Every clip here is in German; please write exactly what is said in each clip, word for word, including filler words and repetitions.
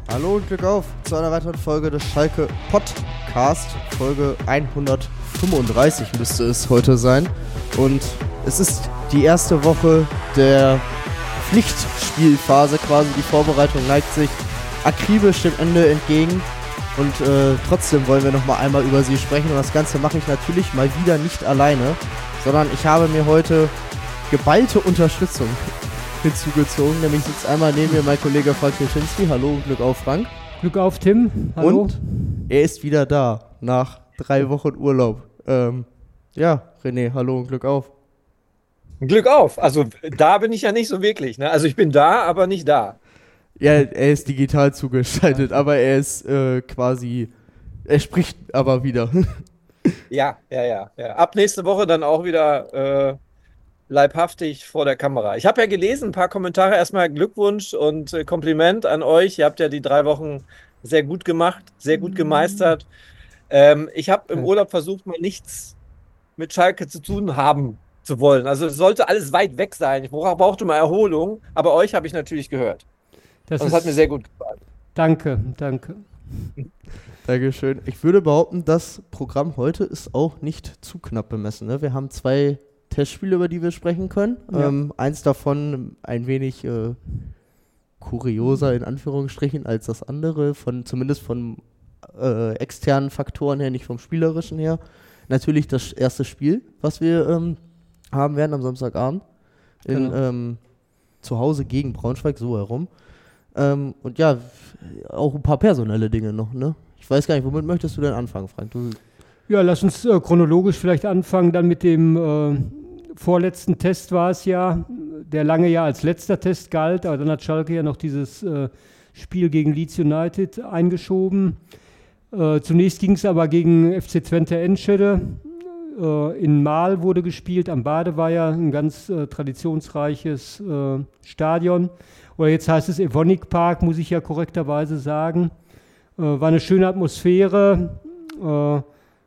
Hallo und Glück auf zu einer weiteren Folge des Schalke Podcast. Folge hundertfünfunddreißig müsste es heute sein. Und es ist die erste Woche der Pflichtspielphase quasi. Die Vorbereitung neigt sich akribisch dem Ende entgegen. Und äh, trotzdem wollen wir nochmal einmal über sie sprechen. Und das Ganze mache ich natürlich mal wieder nicht alleine, sondern ich habe mir heute geballte Unterstützung hinzugezogen. Nämlich sitzt einmal neben mir mein Kollege Frank Krischinski. Hallo und Glück auf, Frank. Glück auf, Tim. Hallo. Und er ist wieder da, nach drei Wochen Urlaub. Ähm, ja, René, hallo und Glück auf. Glück auf. Also da bin ich ja nicht so wirklich. Ne? Also ich bin da, aber nicht da. Ja, er ist digital zugeschaltet, aber er ist äh, quasi, er spricht aber wieder. Ja, ja, ja, ja. Ab nächste Woche dann auch wieder äh, leibhaftig vor der Kamera. Ich habe ja gelesen, ein paar Kommentare. Erstmal Glückwunsch und äh, Kompliment an euch. Ihr habt ja die drei Wochen sehr gut gemacht, sehr gut gemeistert. Ähm, ich habe im Urlaub versucht, mal nichts mit Schalke zu tun haben zu wollen. Also es sollte alles weit weg sein. Ich brauchte mal Erholung, aber euch habe ich natürlich gehört. Das, das ist, hat mir sehr gut gefallen. Danke, danke. Dankeschön. Ich würde behaupten, das Programm heute ist auch nicht zu knapp bemessen. Ne? Wir haben zwei Testspiele, über die wir sprechen können. Ja. Ähm, eins davon ein wenig äh, kurioser in Anführungsstrichen als das andere, von zumindest von äh, externen Faktoren her, nicht vom spielerischen her. Natürlich das erste Spiel, was wir ähm, haben werden am Samstagabend in, genau. ähm, zu Hause gegen Braunschweig, so herum. Ähm, und ja, auch ein paar personelle Dinge noch, ne? Ich weiß gar nicht, womit möchtest du denn anfangen, Frank? Du ja, lass uns äh, chronologisch vielleicht anfangen, dann mit dem äh, vorletzten Test war es ja, der lange ja als letzter Test galt, aber dann hat Schalke ja noch dieses äh, Spiel gegen Leeds United eingeschoben. Äh, zunächst ging es aber gegen F C Twente Enschede. Äh, in Mahl wurde gespielt, am Badeweiher, ein ganz äh, traditionsreiches äh, Stadion. Oder jetzt heißt es Evonik Park, muss ich ja korrekterweise sagen. Äh, war eine schöne Atmosphäre, äh,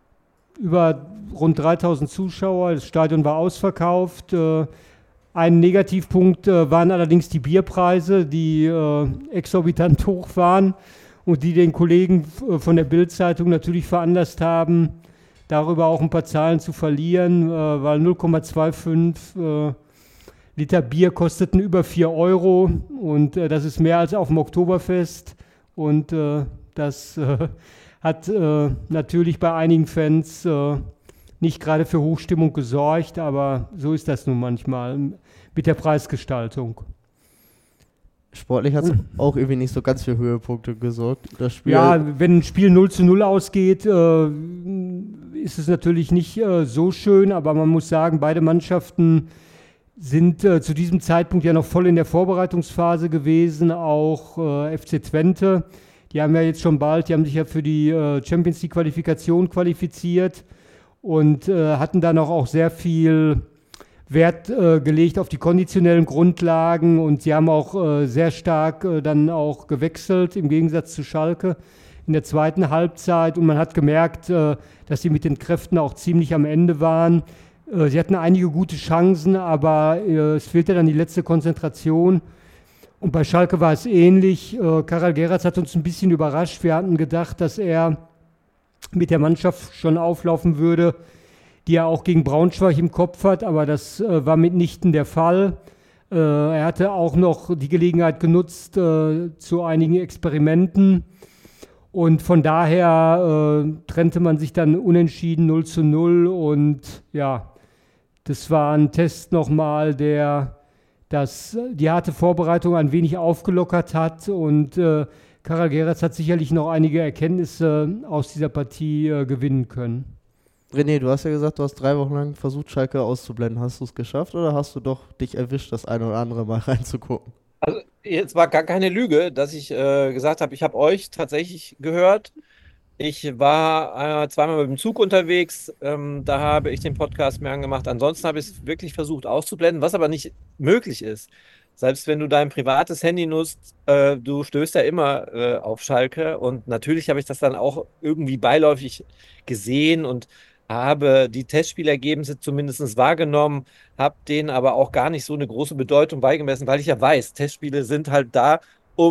über rund dreitausend Zuschauer, das Stadion war ausverkauft. Äh, ein Negativpunkt äh, waren allerdings die Bierpreise, die äh, exorbitant hoch waren und die den Kollegen f- von der Bild-Zeitung natürlich veranlasst haben, darüber auch ein paar Zahlen zu verlieren, äh, weil null Komma fünfundzwanzig äh, Liter Bier kosteten über vier Euro und äh, das ist mehr als auf dem Oktoberfest und äh, das äh, hat äh, natürlich bei einigen Fans äh, nicht gerade für Hochstimmung gesorgt, aber so ist das nun manchmal mit der Preisgestaltung. Sportlich hat es mhm. auch irgendwie nicht so ganz für Höhepunkte gesorgt. Das Spiel ja, wenn ein Spiel null zu null ausgeht, äh, ist es natürlich nicht äh, so schön, aber man muss sagen, beide Mannschaften sind äh, zu diesem Zeitpunkt ja noch voll in der Vorbereitungsphase gewesen, auch äh, F C Twente. Die haben ja jetzt schon bald, die haben sich ja für die äh, Champions League Qualifikation qualifiziert und äh, hatten dann auch, auch sehr viel Wert äh, gelegt auf die konditionellen Grundlagen und sie haben auch äh, sehr stark äh, dann auch gewechselt, im Gegensatz zu Schalke in der zweiten Halbzeit und man hat gemerkt, äh, dass sie mit den Kräften auch ziemlich am Ende waren. Äh, sie hatten einige gute Chancen, aber äh, es fehlte dann die letzte Konzentration. Und bei Schalke war es ähnlich. Äh, Karel Geratz hat uns ein bisschen überrascht. Wir hatten gedacht, dass er mit der Mannschaft schon auflaufen würde, die er auch gegen Braunschweig im Kopf hat, aber das äh, war mitnichten der Fall. Äh, er hatte auch noch die Gelegenheit genutzt äh, zu einigen Experimenten und von daher äh, trennte man sich dann unentschieden null zu null und ja, das war ein Test nochmal, der das die harte Vorbereitung ein wenig aufgelockert hat und äh, Karel Geratz hat sicherlich noch einige Erkenntnisse aus dieser Partie äh, gewinnen können. René, du hast ja gesagt, du hast drei Wochen lang versucht, Schalke auszublenden. Hast du es geschafft oder hast du doch dich erwischt, das eine oder andere Mal reinzugucken? Also jetzt war gar keine Lüge, dass ich äh, gesagt habe, ich habe euch tatsächlich gehört. Ich war äh, zweimal mit dem Zug unterwegs, ähm, da habe ich den Podcast mir angemacht. Ansonsten habe ich es wirklich versucht auszublenden, was aber nicht möglich ist. Selbst wenn du dein privates Handy nutzt, äh, du stößt ja immer äh, auf Schalke und natürlich habe ich das dann auch irgendwie beiläufig gesehen und habe die Testspielergebnisse zumindest wahrgenommen, habe denen aber auch gar nicht so eine große Bedeutung beigemessen, weil ich ja weiß, Testspiele sind halt da, um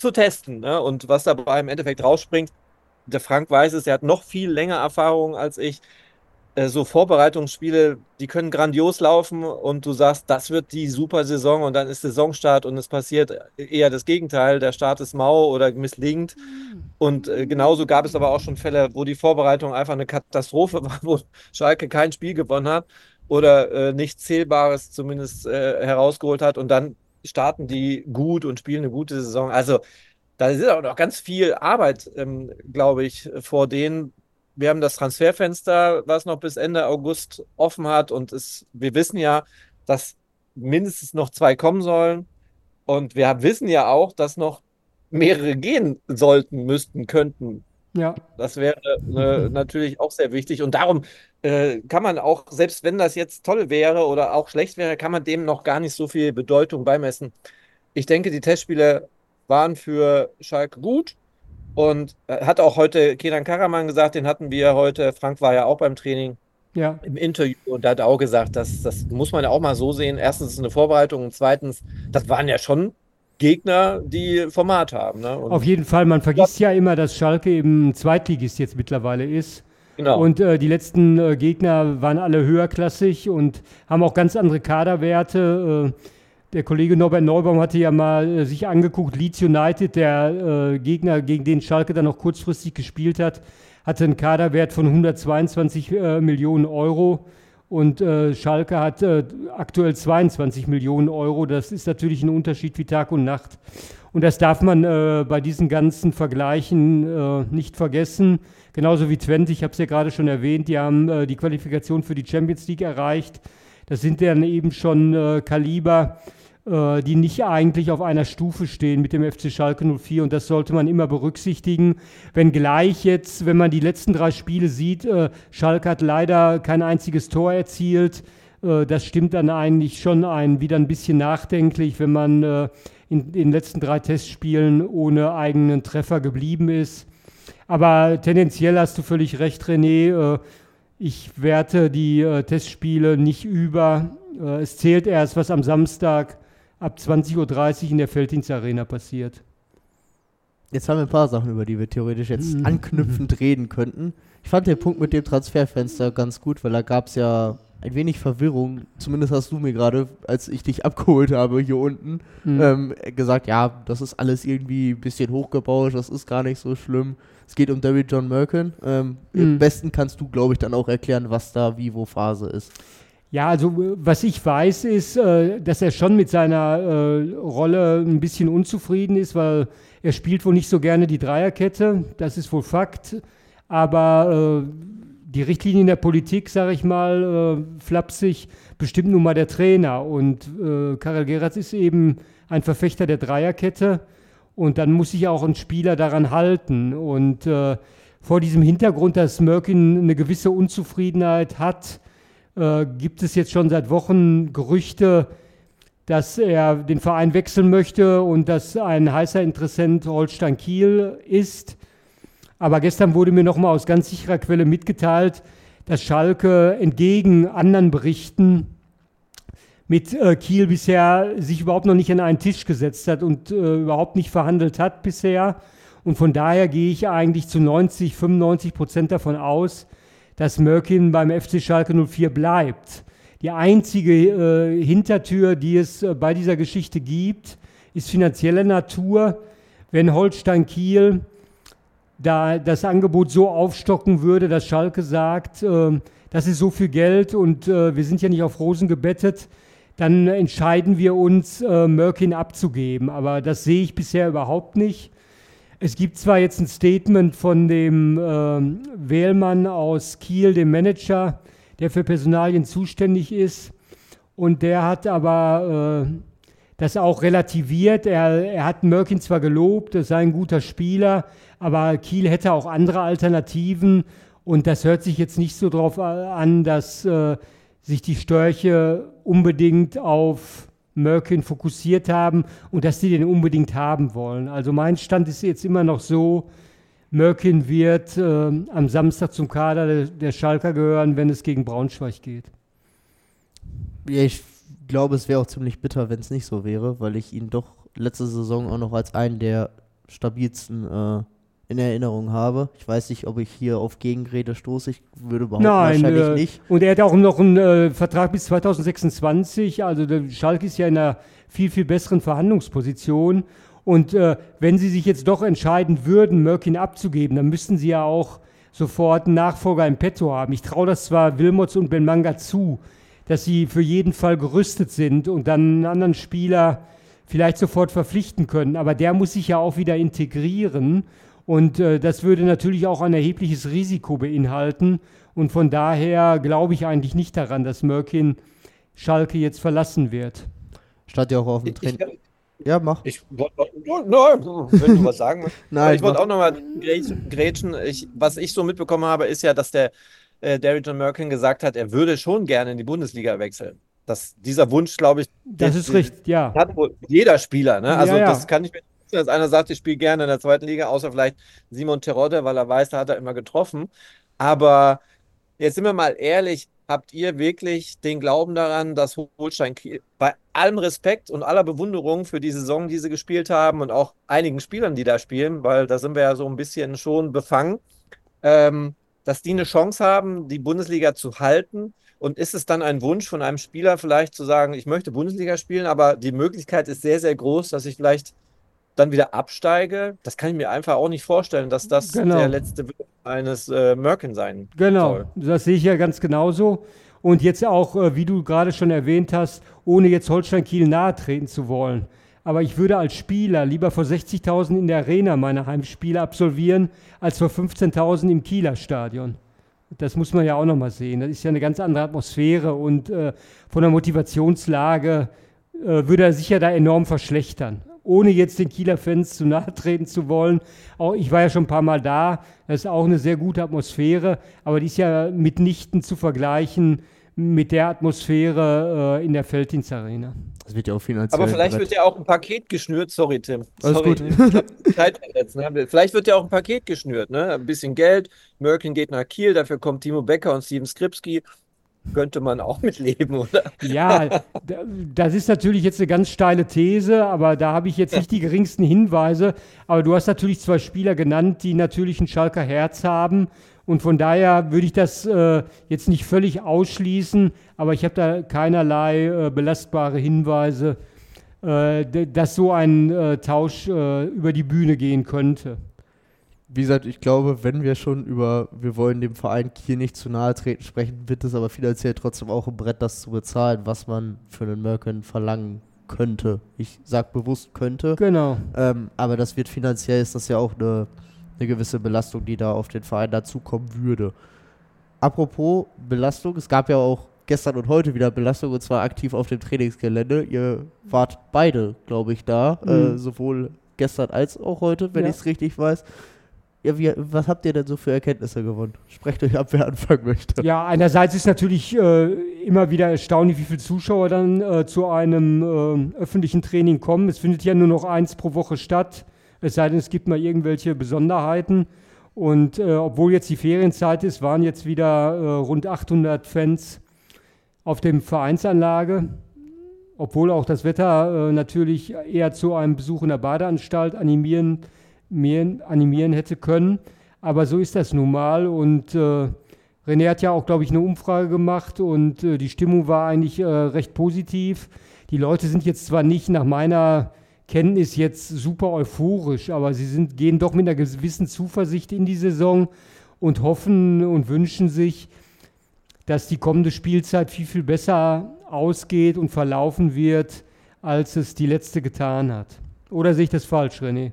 zu testen. Ne? Und was dabei im Endeffekt rausspringt, der Frank weiß es, der hat noch viel länger Erfahrung als ich. Äh, so Vorbereitungsspiele, die können grandios laufen und du sagst, das wird die super Saison und dann ist Saisonstart und es passiert eher das Gegenteil. Der Start ist mau oder misslingt. Und äh, genauso gab es aber auch schon Fälle, wo die Vorbereitung einfach eine Katastrophe war, wo Schalke kein Spiel gewonnen hat oder äh, nichts Zählbares zumindest äh, herausgeholt hat und dann starten die gut und spielen eine gute Saison. Also da ist auch noch ganz viel Arbeit, ähm, glaube ich, vor denen. Wir haben das Transferfenster, was noch bis Ende August offen hat und es, wir wissen ja, dass mindestens noch zwei kommen sollen und wir wissen ja auch, dass noch mehrere gehen sollten, müssten, könnten. Ja. Das wäre äh, natürlich auch sehr wichtig. Und darum äh, kann man auch, selbst wenn das jetzt toll wäre oder auch schlecht wäre, kann man dem noch gar nicht so viel Bedeutung beimessen. Ich denke, die Testspiele waren für Schalke gut. Und äh, hat auch heute Kenan Karaman gesagt, den hatten wir heute, Frank war ja auch beim Training Ja. im Interview und der hat auch gesagt, dass, das muss man ja auch mal so sehen. Erstens ist es eine Vorbereitung und zweitens, das waren ja schon Gegner, die Format haben. Ne? Und Auf jeden Fall, man vergisst ja immer, dass Schalke eben Zweitligist jetzt mittlerweile ist. Genau. Und äh, die letzten äh, Gegner waren alle höherklassig und haben auch ganz andere Kaderwerte. Äh, der Kollege Norbert Neubaum hatte ja mal äh, sich angeguckt, Leeds United, der äh, Gegner, gegen den Schalke dann noch kurzfristig gespielt hat, hatte einen Kaderwert von hundertzweiundzwanzig äh, Millionen Euro. Und äh, Schalke hat äh, aktuell zweiundzwanzig Millionen Euro. Das ist natürlich ein Unterschied wie Tag und Nacht. Und das darf man äh, bei diesen ganzen Vergleichen äh, nicht vergessen. Genauso wie Twente, ich habe es ja gerade schon erwähnt, die haben äh, die Qualifikation für die Champions League erreicht. Das sind dann eben schon äh, Kaliber, äh, die nicht eigentlich auf einer Stufe stehen mit dem F C Schalke null vier. Und das sollte man immer berücksichtigen. Wenngleich jetzt, wenn man die letzten drei Spiele sieht, äh, Schalke hat leider kein einziges Tor erzielt. Äh, das stimmt dann eigentlich schon ein, wieder ein bisschen nachdenklich, wenn man äh, in den letzten drei Testspielen ohne eigenen Treffer geblieben ist. Aber tendenziell hast du völlig recht, René. Äh, ich werte die äh, Testspiele nicht über. Äh, es zählt erst, was am Samstag ab zwanzig Uhr dreißig in der Felddienst-Arena passiert. Jetzt haben wir ein paar Sachen, über die wir theoretisch jetzt Mhm. anknüpfend reden könnten. Ich fand den Punkt mit dem Transferfenster ganz gut, weil da gab es ja ein wenig Verwirrung. Zumindest hast du mir gerade, als ich dich abgeholt habe hier unten, Mhm. ähm, gesagt, ja, das ist alles irgendwie ein bisschen hochgebaut, das ist gar nicht so schlimm. Es geht um David John Merkin. Ähm, Mhm. Am besten kannst du, glaube ich, dann auch erklären, was da wie wo Phase ist. Ja, also äh, was ich weiß, ist, äh, dass er schon mit seiner äh, Rolle ein bisschen unzufrieden ist, weil er spielt wohl nicht so gerne die Dreierkette, das ist wohl Fakt. Aber äh, die Richtlinien der Politik, sage ich mal, äh, flapsig, bestimmt nun mal der Trainer. Und äh, Karel Geratz ist eben ein Verfechter der Dreierkette. Und dann muss sich auch ein Spieler daran halten. Und äh, vor diesem Hintergrund, dass Merkin eine gewisse Unzufriedenheit hat, äh, gibt es jetzt schon seit Wochen Gerüchte, dass er den Verein wechseln möchte und dass ein heißer Interessent Holstein Kiel ist. Aber gestern wurde mir nochmal aus ganz sicherer Quelle mitgeteilt, dass Schalke entgegen anderen Berichten mit äh, Kiel bisher sich überhaupt noch nicht an einen Tisch gesetzt hat und äh, überhaupt nicht verhandelt hat bisher. Und von daher gehe ich eigentlich zu neunzig, fünfundneunzig Prozent davon aus, dass Merkin beim F C Schalke null vier bleibt. Die einzige äh, Hintertür, die es äh, bei dieser Geschichte gibt, ist finanzielle Natur. Wenn Holstein Kiel da das Angebot so aufstocken würde, dass Schalke sagt, äh, das ist so viel Geld und äh, wir sind ja nicht auf Rosen gebettet, dann entscheiden wir uns, äh, Merkin abzugeben. Aber das sehe ich bisher überhaupt nicht. Es gibt zwar jetzt ein Statement von dem äh, Wählmann aus Kiel, dem Manager, der für Personalien zuständig ist. Und der hat aber äh, das auch relativiert. Er, er hat Merkin zwar gelobt, er sei ein guter Spieler, aber Kiel hätte auch andere Alternativen. Und das hört sich jetzt nicht so drauf an, dass äh, sich die Störche unbedingt auf Merkin fokussiert haben und dass die den unbedingt haben wollen. Also mein Stand ist jetzt immer noch so, Merkin wird äh, am Samstag zum Kader der, der Schalker gehören, wenn es gegen Braunschweig geht. Ja, ich glaube, es wäre auch ziemlich bitter, wenn es nicht so wäre, weil ich ihn doch letzte Saison auch noch als einen der stabilsten äh, in Erinnerung habe. Ich weiß nicht, ob ich hier auf Gegenrede stoße. Ich würde behaupten, Nein, wahrscheinlich äh, nicht. Und er hat auch noch einen äh, Vertrag bis zwanzig sechsundzwanzig. Also der Schalke ist ja in einer viel, viel besseren Verhandlungsposition. Und äh, wenn sie sich jetzt doch entscheiden würden, Mörkin abzugeben, dann müssten sie ja auch sofort einen Nachfolger im Petto haben. Ich traue das zwar Wilmots und Benmanga zu, dass sie für jeden Fall gerüstet sind und dann einen anderen Spieler vielleicht sofort verpflichten können. Aber der muss sich ja auch wieder integrieren. Und äh, das würde natürlich auch ein erhebliches Risiko beinhalten. Und von daher glaube ich eigentlich nicht daran, dass Mörkin Schalke jetzt verlassen wird. Stand ja auch auf dem Ich, Training. Ja, mach. ich wollte, nein, wenn du was sagen möchtest. Nein, ich wollte mach. auch nochmal grätschen. Ich, was ich so mitbekommen habe, ist ja, dass der äh, Darren Mörkin gesagt hat, er würde schon gerne in die Bundesliga wechseln. Das, dieser Wunsch, glaube ich, Das den- ist richtig, ja. hat wohl jeder Spieler. Ne? Also Ja, ja. das kann ich mir nicht vorstellen, dass einer sagt, ich spiele gerne in der zweiten Liga, außer vielleicht Simon Terodde, weil er weiß, da hat er immer getroffen. Aber jetzt sind wir mal ehrlich, habt ihr wirklich den Glauben daran, dass Holstein Kiel bei allem Respekt und aller Bewunderung für die Saison, die sie gespielt haben und auch einigen Spielern, die da spielen, weil da sind wir ja so ein bisschen schon befangen, ähm, dass die eine Chance haben, die Bundesliga zu halten? Und ist es dann ein Wunsch von einem Spieler vielleicht zu sagen, ich möchte Bundesliga spielen, aber die Möglichkeit ist sehr, sehr groß, dass ich vielleicht dann wieder absteige? Das kann ich mir einfach auch nicht vorstellen, dass das Genau. der letzte Wille eines äh, Mörkin sein Genau, soll. das sehe ich ja ganz genauso. Und jetzt auch, äh, wie du gerade schon erwähnt hast, ohne jetzt Holstein Kiel nahe treten zu wollen. Aber ich würde als Spieler lieber vor sechzigtausend in der Arena meine Heimspiele absolvieren, als vor fünfzehntausend im Kieler Stadion. Das muss man ja auch nochmal sehen. Das ist ja eine ganz andere Atmosphäre und äh, von der Motivationslage äh, würde er sich ja da enorm verschlechtern. Ohne jetzt den Kieler Fans zu nahe treten zu wollen. Auch, ich war ja schon ein paar Mal da, das ist auch eine sehr gute Atmosphäre, aber die ist ja mitnichten zu vergleichen mit der Atmosphäre äh, in der Felddienstarena. Das wird ja auch finanziell. Aber vielleicht Brett. wird ja auch ein Paket geschnürt. Sorry, Tim. Alles Sorry, gut. ich hab die Zeit verletzt, ne? Vielleicht wird ja auch ein Paket geschnürt. Ne? Ein bisschen Geld. Mörkin geht nach Kiel, dafür kommt Timo Becker und Steven Skripski. Könnte man auch mitleben, oder? Ja, da- das ist natürlich jetzt eine ganz steile These, aber da habe ich jetzt nicht die geringsten Hinweise. Aber du hast natürlich zwei Spieler genannt, die natürlich ein Schalker Herz haben. Und von daher würde ich das äh, jetzt nicht völlig ausschließen, aber ich habe da keinerlei äh, belastbare Hinweise, äh, d- dass so ein äh, Tausch äh, über die Bühne gehen könnte. Wie gesagt, ich glaube, wenn wir schon über, wir wollen dem Verein Kiel nicht zu nahe treten sprechen, wird es aber finanziell trotzdem auch ein Brett, das zu bezahlen, was man für einen Mörken verlangen könnte. Ich sag bewusst könnte, Genau. ähm, aber das wird finanziell, ist das ja auch eine, eine gewisse Belastung, die da auf den Verein dazukommen würde. Apropos Belastung, es gab ja auch gestern und heute wieder Belastung, und zwar aktiv auf dem Trainingsgelände. Ihr wart beide, glaube ich, da, Mhm. äh, sowohl gestern als auch heute, wenn Ja. ich es richtig weiß. Ja, wie, was habt ihr denn so für Erkenntnisse gewonnen? Sprecht euch ab, wer anfangen möchte. Ja, einerseits ist natürlich äh, immer wieder erstaunlich, wie viele Zuschauer dann äh, zu einem äh, öffentlichen Training kommen. Es findet ja nur noch eins pro Woche statt, es sei denn, es gibt mal irgendwelche Besonderheiten. Und äh, obwohl jetzt die Ferienzeit ist, waren jetzt wieder äh, rund achthundert Fans auf dem Vereinsanlage. Obwohl auch das Wetter äh, natürlich eher zu einem Besuch in der Badeanstalt animieren, mehr animieren hätte können. Aber so ist das nun mal. Und äh, René hat ja auch, glaube ich, eine Umfrage gemacht und äh, die Stimmung war eigentlich äh, recht positiv. Die Leute sind jetzt zwar nicht nach meiner Kenntnis jetzt super euphorisch, aber sie sind, gehen doch mit einer gewissen Zuversicht in die Saison und hoffen und wünschen sich, dass die kommende Spielzeit viel, viel besser ausgeht und verlaufen wird, als es die letzte getan hat. Oder sehe ich das falsch, René?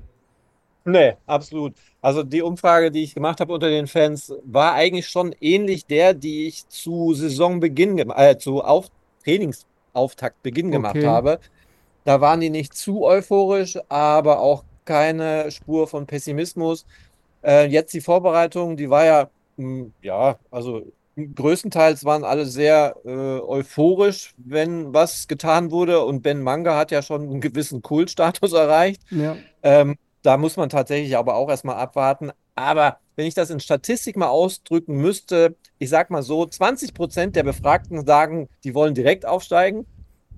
Nee, absolut. Also die Umfrage, die ich gemacht habe unter den Fans, war eigentlich schon ähnlich der, die ich zu Saisonbeginn, gem- äh, zu Auf Trainingsauftaktbeginn gemacht Okay. habe. Da waren die nicht zu euphorisch, aber auch keine Spur von Pessimismus. Äh, jetzt die Vorbereitung, die war ja, mh, ja, also größtenteils waren alle sehr äh, euphorisch, wenn was getan wurde. Und Ben Manga hat ja schon einen gewissen Kultstatus erreicht. Ja. Ähm, da muss man tatsächlich aber auch erstmal abwarten. Aber wenn ich das in Statistik mal ausdrücken müsste, ich sag mal so, zwanzig Prozent der Befragten sagen, die wollen direkt aufsteigen.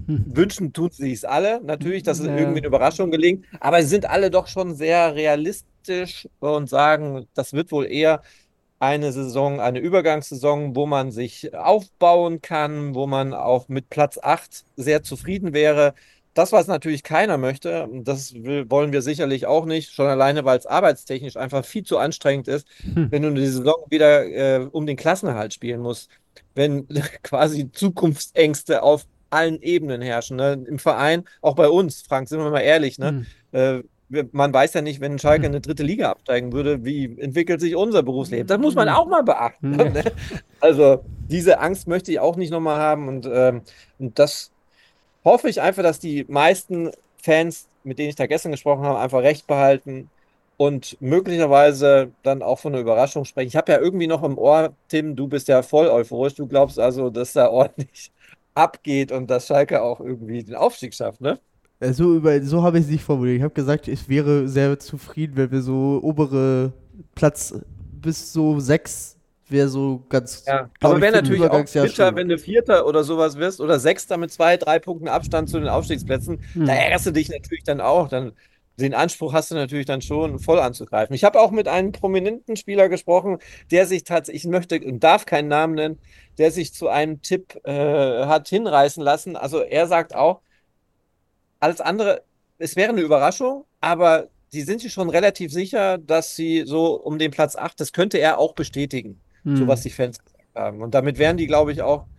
wünschen tun sie es alle. Natürlich, dass es Ja. irgendwie eine Überraschung gelingt. Aber sie sind alle doch schon sehr realistisch und sagen, das wird wohl eher eine Saison, eine Übergangssaison, wo man sich aufbauen kann, wo man auch mit Platz acht sehr zufrieden wäre. Das, was natürlich keiner möchte, das will, wollen wir sicherlich auch nicht, schon alleine, weil es arbeitstechnisch einfach viel zu anstrengend ist, Hm. wenn du die Saison wieder äh, um den Klassenerhalt spielen musst, wenn quasi Zukunftsängste auf allen Ebenen herrschen, ne? Im Verein, auch bei uns, Frank, sind wir mal ehrlich, ne? Hm. Äh, wir- man weiß ja nicht, wenn Schalke in eine dritte Liga absteigen würde, wie entwickelt sich unser Berufsleben? Das muss man auch mal beachten. Ja. Ne? Also diese Angst möchte ich auch nicht nochmal haben und, ähm, und das hoffe ich einfach, dass die meisten Fans, mit denen ich da gestern gesprochen habe, einfach recht behalten und möglicherweise dann auch von einer Überraschung sprechen. Ich habe ja irgendwie noch im Ohr, Tim, du bist ja voll euphorisch. Du glaubst also, dass da ordentlich abgeht und dass Schalke auch irgendwie den Aufstieg schafft, ne? Äh, So, über, so habe ich es nicht formuliert. Ich habe gesagt, ich wäre sehr zufrieden, wenn wir so obere Platz bis so sechs wäre so ganz, Ja, glaub aber ich, wäre für ein natürlich auch Übergangsjahr bitter, schön. wenn du Vierter oder sowas wirst oder Sechster mit zwei, drei Punkten Abstand zu den Aufstiegsplätzen. Hm. Da ärgerst du dich natürlich dann auch. Dann, den Anspruch hast du natürlich dann schon, voll anzugreifen. Ich habe auch mit einem prominenten Spieler gesprochen, der sich tatsächlich, ich möchte und darf keinen Namen nennen, der sich zu einem Tipp äh, hat hinreißen lassen. Also er sagt auch, alles andere, es wäre eine Überraschung, aber sie sind sich schon relativ sicher, dass sie so um den Platz acht, das könnte er auch bestätigen, so Hm. was die Fans gesagt haben. Und damit wären die, glaube ich, auch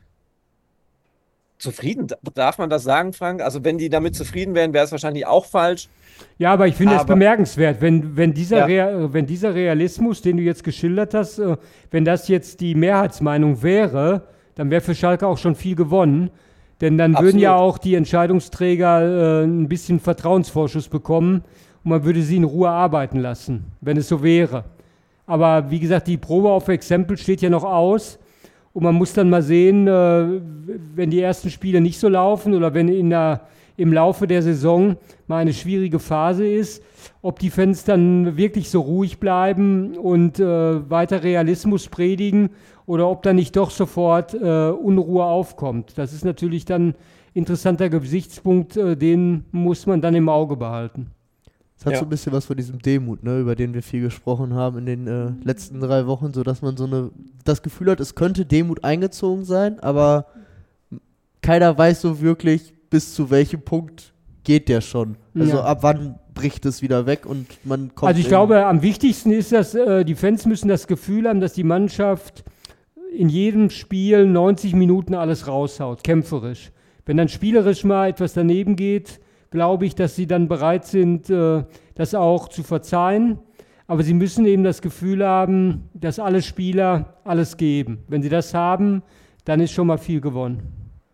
zufrieden. Darf man das sagen, Frank? Also wenn die damit zufrieden wären, wäre es wahrscheinlich auch falsch. Ja, aber ich finde es Aber- bemerkenswert, wenn, wenn, dieser Ja. Rea wenn dieser Realismus, den du jetzt geschildert hast, äh, wenn das jetzt die Mehrheitsmeinung wäre, dann wäre für Schalke auch schon viel gewonnen. Denn dann würden ja Absolut. auch die Entscheidungsträger äh, ein bisschen Vertrauensvorschuss bekommen und man würde sie in Ruhe arbeiten lassen, wenn es so wäre. Aber wie gesagt, die Probe auf Exempel steht ja noch aus. Und man muss dann mal sehen, äh, wenn die ersten Spiele nicht so laufen oder wenn in der, im Laufe der Saison mal eine schwierige Phase ist, ob die Fans dann wirklich so ruhig bleiben und äh, weiter Realismus predigen oder ob da nicht doch sofort äh, Unruhe aufkommt. Das ist natürlich dann ein interessanter Gesichtspunkt, äh, den muss man dann im Auge behalten. Es hat Ja. so ein bisschen was von diesem Demut, ne, über den wir viel gesprochen haben in den äh, letzten drei Wochen, so dass man so eine das Gefühl hat, es könnte Demut eingezogen sein, aber keiner weiß so wirklich, bis zu welchem Punkt geht der schon. Also Ja. ab wann bricht es wieder weg und man kommt. Also ich in- glaube, am wichtigsten ist, dass äh, die Fans müssen das Gefühl haben, dass die Mannschaft in jedem Spiel neunzig Minuten alles raushaut, kämpferisch. Wenn dann spielerisch mal etwas daneben geht, glaube ich, dass sie dann bereit sind, äh, das auch zu verzeihen. Aber sie müssen eben das Gefühl haben, dass alle Spieler alles geben. Wenn sie das haben, dann ist schon mal viel gewonnen.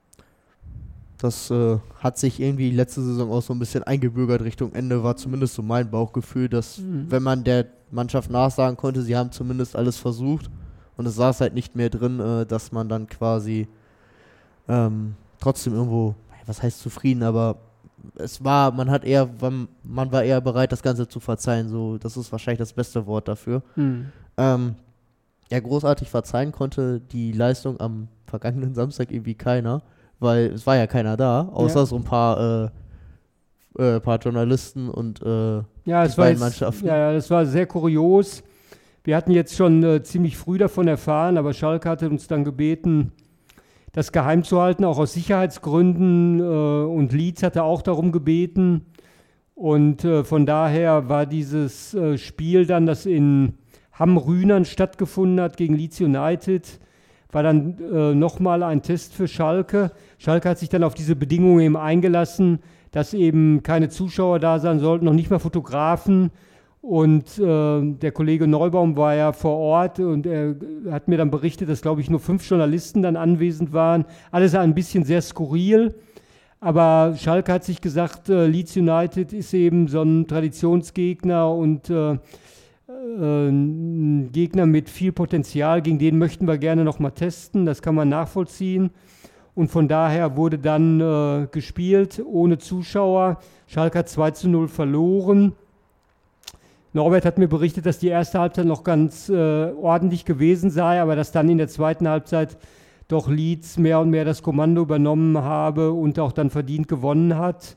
Das äh, hat sich irgendwie letzte Saison auch so ein bisschen eingebürgert Richtung Ende, war zumindest so mein Bauchgefühl, dass Mhm. wenn man der Mannschaft nachsagen konnte, sie haben zumindest alles versucht und es saß halt nicht mehr drin, äh, dass man dann quasi ähm, trotzdem irgendwo, was heißt zufrieden, aber es war, man hat eher, man man war eher bereit, das Ganze zu verzeihen, so, das ist wahrscheinlich das beste Wort dafür. Mhm. Ähm, ja, großartig verzeihen konnte die Leistung am vergangenen Samstag irgendwie keiner, weil es war ja keiner da, außer Ja. so ein paar, äh, äh, paar Journalisten und äh, Ja, die es war, beiden jetzt, Mannschaften. ja, ja, das war sehr kurios. Wir hatten jetzt schon äh, ziemlich früh davon erfahren, aber Schalke hatte uns dann gebeten, das geheim zu halten, auch aus Sicherheitsgründen. Äh, und Leeds hatte auch darum gebeten. Und äh, von daher war dieses äh, Spiel dann, das in Hamm-Rühnern stattgefunden hat gegen Leeds United, war dann äh, nochmal ein Test für Schalke. Schalke hat sich dann auf diese Bedingungen eben eingelassen, dass eben keine Zuschauer da sein sollten, noch nicht mal Fotografen. Und äh, der Kollege Neubaum war ja vor Ort und er hat mir dann berichtet, dass, glaube ich, nur fünf Journalisten dann anwesend waren. Alles ein bisschen sehr skurril. Aber Schalke hat sich gesagt, äh, Leeds United ist eben so ein Traditionsgegner und äh, äh, ein Gegner mit viel Potenzial, gegen den möchten wir gerne nochmal testen, das kann man nachvollziehen. Und von daher wurde dann äh, gespielt, ohne Zuschauer. Schalke hat zwei zu null verloren. Norbert hat mir berichtet, dass die erste Halbzeit noch ganz äh, ordentlich gewesen sei, aber dass dann in der zweiten Halbzeit doch Leeds mehr und mehr das Kommando übernommen habe und auch dann verdient gewonnen hat.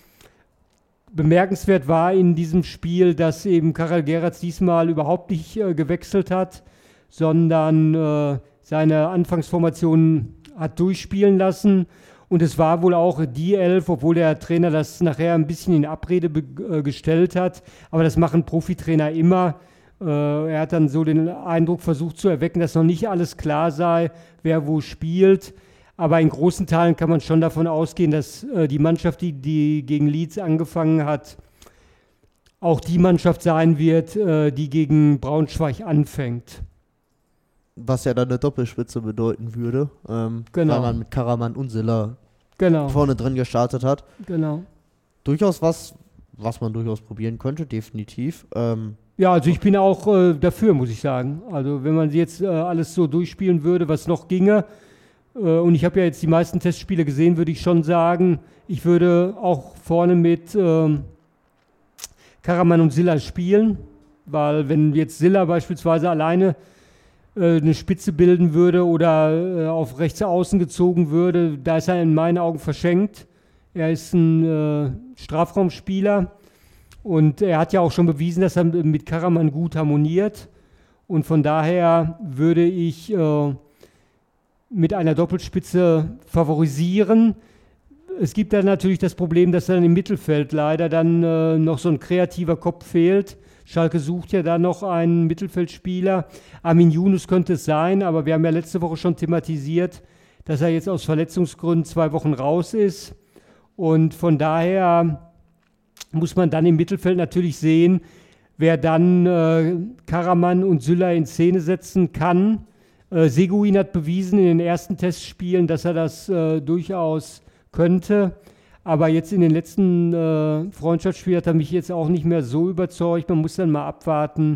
Bemerkenswert war in diesem Spiel, dass eben Karel Gerrards diesmal überhaupt nicht äh, gewechselt hat, sondern äh, seine Anfangsformation hat durchspielen lassen. Und es war wohl auch die Elf, obwohl der Trainer das nachher ein bisschen in Abrede be- äh, gestellt hat. Aber das machen Profitrainer immer. Äh, er hat dann so den Eindruck versucht zu erwecken, dass noch nicht alles klar sei, wer wo spielt. Aber in großen Teilen kann man schon davon ausgehen, dass äh, die Mannschaft, die, die gegen Leeds angefangen hat, auch die Mannschaft sein wird, äh, die gegen Braunschweig anfängt. Was ja dann eine Doppelspitze bedeuten würde, ähm, Genau. weil man mit Karaman und Silla Genau, vorne drin gestartet hat. genau. Durchaus was, was man durchaus probieren könnte, definitiv. Ähm, Ja, also ich bin auch äh, dafür, muss ich sagen. Also wenn man jetzt äh, alles so durchspielen würde, was noch ginge, äh, und ich habe ja jetzt die meisten Testspiele gesehen, würde ich schon sagen, ich würde auch vorne mit ähm, Karaman und Silla spielen, weil wenn jetzt Silla beispielsweise alleine äh, eine Spitze bilden würde oder äh, auf rechts außen gezogen würde, da ist er in meinen Augen verschenkt. Er ist ein äh, Strafraumspieler. Und er hat ja auch schon bewiesen, dass er mit Karaman gut harmoniert. Und von daher würde ich äh, mit einer Doppelspitze favorisieren. Es gibt dann natürlich das Problem, dass dann im Mittelfeld leider dann äh, noch so ein kreativer Kopf fehlt. Schalke sucht ja da noch einen Mittelfeldspieler. Armin Yunus könnte es sein, aber wir haben ja letzte Woche schon thematisiert, dass er jetzt aus Verletzungsgründen zwei Wochen raus ist. Und von daher muss man dann im Mittelfeld natürlich sehen, wer dann äh, Karaman und Süller in Szene setzen kann. Äh, Seguin hat bewiesen in den ersten Testspielen, dass er das äh, durchaus könnte. Aber jetzt in den letzten äh, Freundschaftsspielen hat er mich jetzt auch nicht mehr so überzeugt. Man muss dann mal abwarten,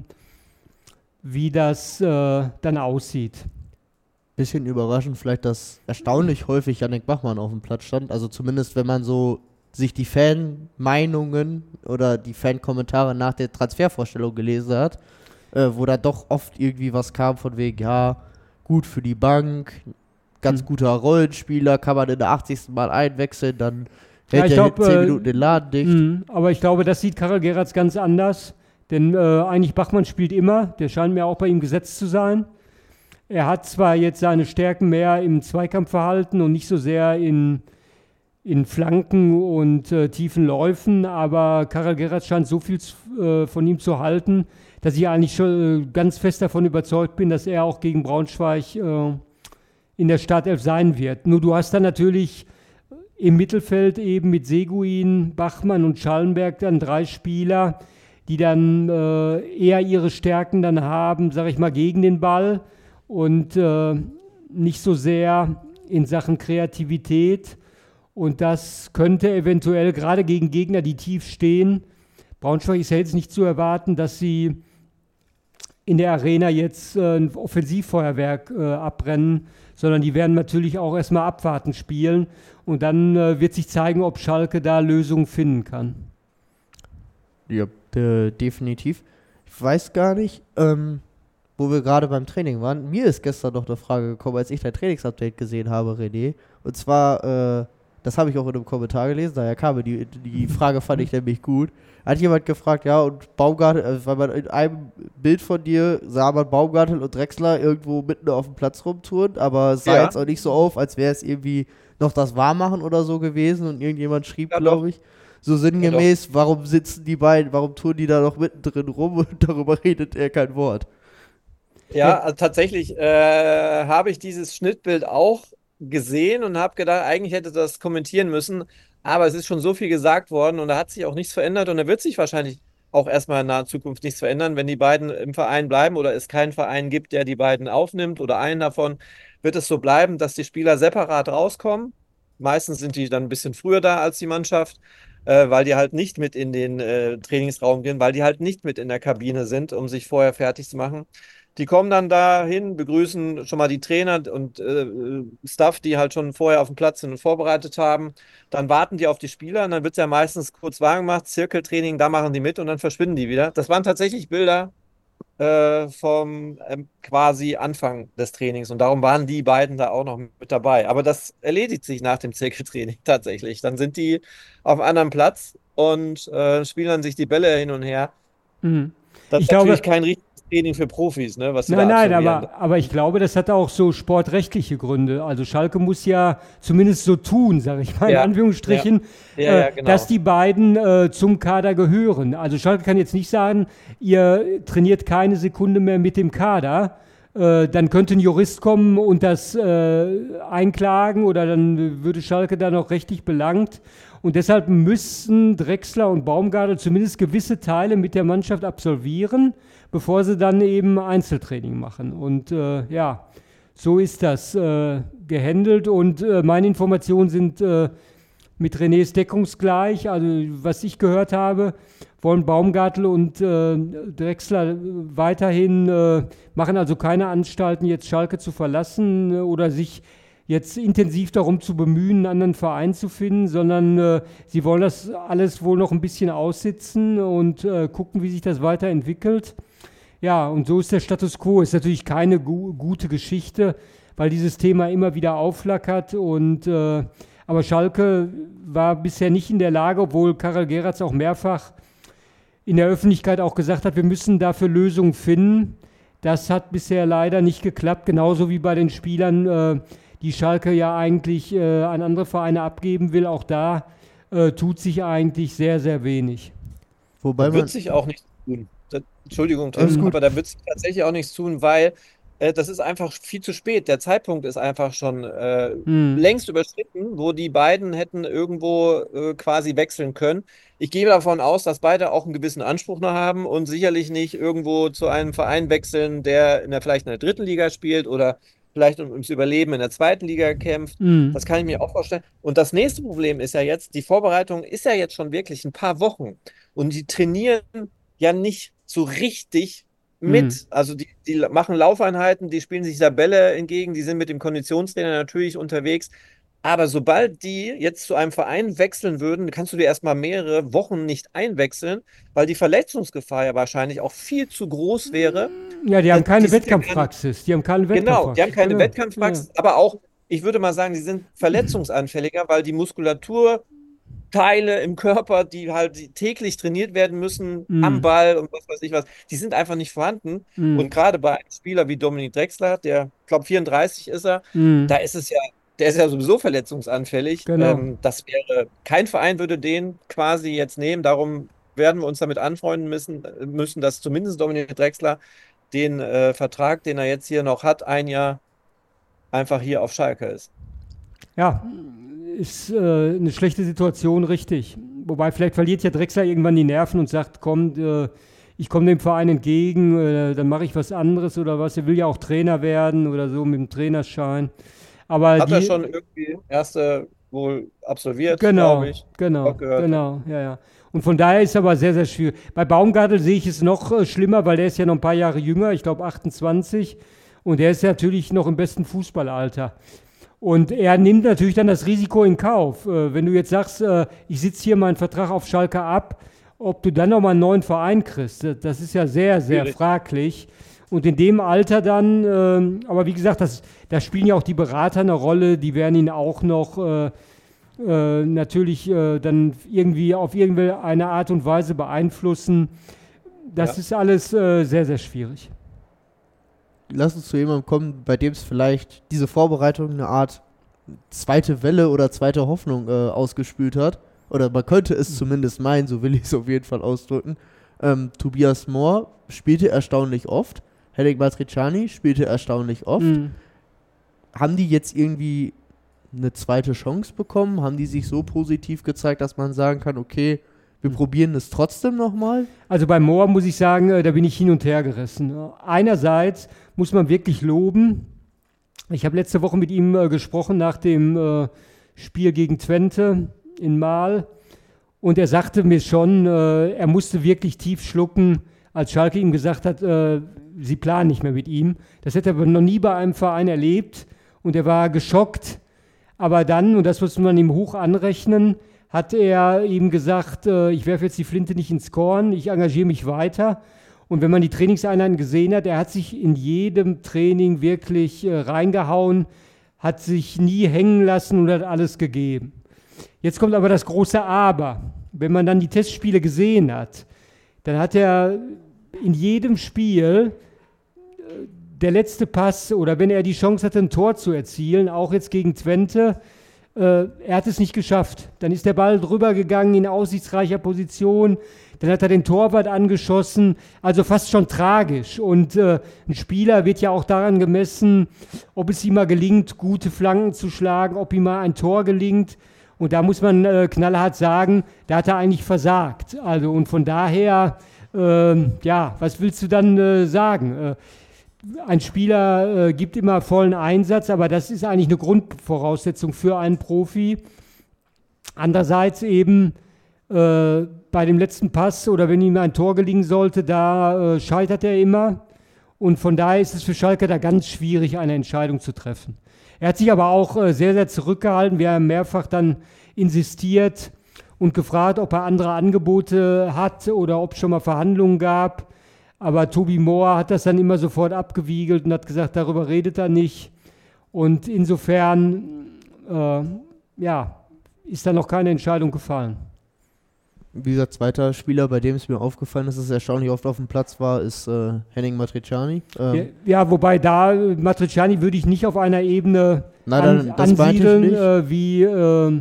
wie das äh, dann aussieht. bisschen überraschend vielleicht, dass erstaunlich häufig Yannick Bachmann auf dem Platz stand. Also zumindest, wenn man so sich die Fan-Meinungen oder die Fan-Kommentare nach der Transfervorstellung gelesen hat, äh, wo da doch oft irgendwie was kam von wegen, ja, gut für die Bank, ganz Hm. guter Rollenspieler, kann man in der achtzigsten Mal einwechseln, dann Ja, hält ich er glaub, zehn äh, Minuten den Laden dicht. Mhm, aber ich glaube, das sieht Karel Gerrards ganz anders. Denn äh, eigentlich Bachmann spielt immer, der scheint mir auch bei ihm gesetzt zu sein. Er hat zwar jetzt seine Stärken mehr im Zweikampfverhalten und nicht so sehr in, in Flanken und äh, tiefen Läufen, aber Karel Gerrard scheint so viel äh, von ihm zu halten, dass ich eigentlich schon äh, ganz fest davon überzeugt bin, dass er auch gegen Braunschweig äh, in der Startelf sein wird. Nur du hast dann natürlich im Mittelfeld eben mit Seguin, Bachmann und Schallenberg dann drei Spieler, die dann äh, eher ihre Stärken dann haben, sage ich mal, gegen den Ball und äh, nicht so sehr in Sachen Kreativität. Und das könnte eventuell gerade gegen Gegner, die tief stehen, Braunschweig ist ja jetzt nicht zu erwarten, dass sie in der Arena jetzt äh, ein Offensivfeuerwerk äh, abbrennen, sondern die werden natürlich auch erstmal abwarten spielen. Und dann äh, wird sich zeigen, ob Schalke da Lösungen finden kann. Ja, de- definitiv. Ich weiß gar nicht, ähm, wo wir gerade beim Training waren. Mir ist gestern noch eine Frage gekommen, als ich dein Trainingsupdate gesehen habe, René. Und zwar, äh, das habe ich auch in einem Kommentar gelesen, daher kam mir die, die Frage, fand ich nämlich gut. Hat jemand gefragt, ja, und Baumgartel, also weil man in einem Bild von dir sah man Baumgartel und Drexler irgendwo mitten auf dem Platz rumtouren, aber es sah Ja. jetzt auch nicht so auf, als wäre es irgendwie noch das Warmmachen oder so gewesen und irgendjemand schrieb, Ja, glaube ich, so sinngemäß, Ja, warum sitzen die beiden, warum touren die da noch mittendrin rum und darüber redet er kein Wort. Ja, also tatsächlich äh, habe ich dieses Schnittbild auch gesehen und habe gedacht, eigentlich hätte das kommentieren müssen, aber es ist schon so viel gesagt worden und da hat sich auch nichts verändert und da wird sich wahrscheinlich auch erstmal in naher Zukunft nichts verändern, wenn die beiden im Verein bleiben oder es keinen Verein gibt, der die beiden aufnimmt oder einen davon, wird es so bleiben, dass die Spieler separat rauskommen. Meistens sind die dann ein bisschen früher da als die Mannschaft, äh, weil die halt nicht mit in den äh, Trainingsraum gehen, weil die halt nicht mit in der Kabine sind, um sich vorher fertig zu machen. Die kommen dann dahin, begrüßen schon mal die Trainer und äh, Staff, die halt schon vorher auf dem Platz sind und vorbereitet haben. Dann warten die auf die Spieler und dann wird ja meistens kurz warm gemacht, Zirkeltraining, da machen die mit und dann verschwinden die wieder. Das waren tatsächlich Bilder, äh, vom ähm, quasi Anfang des Trainings. Und darum waren die beiden da auch noch mit dabei. Aber das erledigt sich nach dem Zirkeltraining tatsächlich. Dann sind die auf einem anderen Platz und äh, spielen dann sich die Bälle hin und her. Mhm. Das Ich ist natürlich glaube, kein richtiges Training für Profis, ne, was sie nein, da nein, absolvieren. aber, aber ich glaube, das hat auch so sportrechtliche Gründe. Also Schalke muss ja zumindest so tun, sage ich mal in Ja, Anführungsstrichen, ja, ja, ja, äh, genau. dass die beiden äh, zum Kader gehören. Also Schalke kann jetzt nicht sagen, ihr trainiert keine Sekunde mehr mit dem Kader. Äh, dann könnte ein Jurist kommen und das äh, einklagen oder dann würde Schalke da noch rechtlich belangt. Und deshalb müssen Drechsler und Baumgartel zumindest gewisse Teile mit der Mannschaft absolvieren, bevor sie dann eben Einzeltraining machen. Und äh, ja, so ist das äh, gehandelt. Und äh, meine Informationen sind äh, mit Renés deckungsgleich. Also was ich gehört habe, wollen Baumgartel und äh, Drechsler weiterhin, äh, machen also keine Anstalten, jetzt Schalke zu verlassen äh, oder sich jetzt intensiv darum zu bemühen, einen anderen Verein zu finden, sondern äh, sie wollen das alles wohl noch ein bisschen aussitzen und äh, gucken, wie sich das weiterentwickelt. Ja, und so ist der Status quo. Ist natürlich keine gu- gute Geschichte, weil dieses Thema immer wieder aufflackert. Und, äh, aber Schalke war bisher nicht in der Lage, obwohl Karel Geratz auch mehrfach in der Öffentlichkeit auch gesagt hat, wir müssen dafür Lösungen finden. Das hat bisher leider nicht geklappt, genauso wie bei den Spielern, äh, die Schalke ja eigentlich äh, an andere Vereine abgeben will. Auch da äh, tut sich eigentlich sehr, sehr wenig. Wobei Da man, wird sich auch nichts tun. Da, Entschuldigung, Alles Tim, gut. aber da wird sich tatsächlich auch nichts tun, weil äh, das ist einfach viel zu spät. Der Zeitpunkt ist einfach schon äh, Hm. längst überschritten, wo die beiden hätten irgendwo äh, quasi wechseln können. Ich gehe davon aus, dass beide auch einen gewissen Anspruch noch haben und sicherlich nicht irgendwo zu einem Verein wechseln, der in der, vielleicht in der dritten Liga spielt oder vielleicht um, ums Überleben in der zweiten Liga kämpft. Hm. Das kann ich mir auch vorstellen. Und das nächste Problem ist ja jetzt, die Vorbereitung ist ja jetzt schon wirklich ein paar Wochen. Und die trainieren ja nicht so richtig mit. Hm. Also die, die machen Laufeinheiten, die spielen sich Tabelle entgegen, die sind mit dem Konditionstrainer natürlich unterwegs. Aber sobald die jetzt zu einem Verein wechseln würden, kannst du dir erstmal mehrere Wochen nicht einwechseln, weil die Verletzungsgefahr ja wahrscheinlich auch viel zu groß wäre. Ja, die haben Äh, keine die sind ja gar nicht- Wettkampfpraxis. Die haben keine Genau, Wettkampfpraxis. die haben keine Ja, Wettkampfpraxis, aber auch, ich würde mal sagen, die sind verletzungsanfälliger, weil die Muskulaturteile im Körper, die halt täglich trainiert werden müssen, Mhm. am Ball und was weiß ich was, die sind einfach nicht vorhanden. Mhm. Und gerade bei einem Spieler wie Dominik Drechsler, der, ich glaube, vierunddreißig ist er, Mhm. da ist es ja, der ist ja sowieso verletzungsanfällig. Genau. Ähm, das wäre, kein Verein würde den quasi jetzt nehmen. Darum werden wir uns damit anfreunden müssen, müssen, dass zumindest Dominik Drechsler den äh, Vertrag, den er jetzt hier noch hat, ein Jahr einfach hier auf Schalke ist. Ja, ist äh, eine schlechte Situation, richtig. Wobei vielleicht verliert ja Drechsler irgendwann die Nerven und sagt, komm, äh, ich komme dem Verein entgegen, äh, dann mache ich was anderes oder was. Er will ja auch Trainer werden oder so mit dem Trainerschein. Aber Hat die, er schon irgendwie erste wohl absolviert, genau, glaube ich. genau, auch gehört. genau, ja, ja. Und von daher ist es aber sehr, sehr schwierig. Bei Baumgartel sehe ich es noch äh, schlimmer, weil der ist ja noch ein paar Jahre jünger, ich glaube achtundzwanzig. Und der ist ja natürlich noch im besten Fußballalter. Und er nimmt natürlich dann das Risiko in Kauf. Äh, wenn du jetzt sagst, äh, ich sitze hier meinen Vertrag auf Schalke ab, ob du dann nochmal einen neuen Verein kriegst, das- das ist ja sehr, sehr Schwierig. fraglich. Und in dem Alter dann, ähm, aber wie gesagt, das, da spielen ja auch die Berater eine Rolle, die werden ihn auch noch äh, äh, natürlich äh, dann irgendwie auf irgendeine Art und Weise beeinflussen. Das Ja. ist alles äh, sehr, sehr schwierig. lass uns zu jemandem kommen, bei dem es vielleicht diese Vorbereitung eine Art zweite Welle oder zweite Hoffnung äh, ausgespült hat. Oder man könnte es zumindest meinen, so will ich es auf jeden Fall ausdrücken. Ähm, Tobias Mohr spielte erstaunlich oft. Henrik Matriciani spielte erstaunlich oft. Mhm. Haben die jetzt irgendwie eine zweite Chance bekommen? Haben die sich so positiv gezeigt, dass man sagen kann, okay, wir probieren es trotzdem nochmal? Also bei Mohr muss ich sagen, äh, da bin ich hin und her gerissen. Einerseits muss man wirklich loben. Ich habe letzte Woche mit ihm äh, gesprochen nach dem äh, Spiel gegen Twente in Mahl. Und er sagte mir schon, äh, er musste wirklich tief schlucken, als Schalke ihm gesagt hat, äh, sie planen nicht mehr mit ihm. Das hätte er aber noch nie bei einem Verein erlebt. Und er war geschockt. Aber dann, und das muss man ihm hoch anrechnen, hat er ihm gesagt, äh, ich werfe jetzt die Flinte nicht ins Korn, ich engagiere mich weiter. Und wenn man die Trainingseinheiten gesehen hat, er hat sich in jedem Training wirklich äh, reingehauen, hat sich nie hängen lassen und hat alles gegeben. Jetzt kommt aber das große Aber. Wenn man dann die Testspiele gesehen hat, dann hat er in jedem Spiel äh, der letzte Pass oder wenn er die Chance hatte, ein Tor zu erzielen, auch jetzt gegen Twente, äh, er hat es nicht geschafft. Dann ist der Ball drüber gegangen in aussichtsreicher Position, dann hat er den Torwart angeschossen, also fast schon tragisch. Und äh, ein Spieler wird ja auch daran gemessen, ob es ihm mal gelingt, gute Flanken zu schlagen, ob ihm mal ein Tor gelingt. Und da muss man äh, knallhart sagen, da hat er eigentlich versagt. Also und von daher, äh, ja, was willst du dann äh, sagen? Äh, ein Spieler äh, gibt immer vollen Einsatz, aber das ist eigentlich eine Grundvoraussetzung für einen Profi. Andererseits eben äh, bei dem letzten Pass oder wenn ihm ein Tor gelingen sollte, da äh, scheitert er immer. Und von daher ist es für Schalke da ganz schwierig, eine Entscheidung zu treffen. Er hat sich aber auch äh, sehr, sehr zurückgehalten. Wir haben mehrfach dann insistiert und gefragt, ob er andere Angebote hat oder ob es schon mal Verhandlungen gab. Aber Tobi Mohr hat das dann immer sofort abgewiegelt und hat gesagt, darüber redet er nicht. Und insofern, äh, ja, ist da noch keine Entscheidung gefallen. Wie gesagt, zweiter Spieler, bei dem es mir aufgefallen ist, dass es erstaunlich oft auf dem Platz war, ist äh, Henning Matriciani. Ähm ja, ja, wobei da Matriciani würde ich nicht auf einer Ebene Na, an, dann, das ansiedeln äh, wie, äh,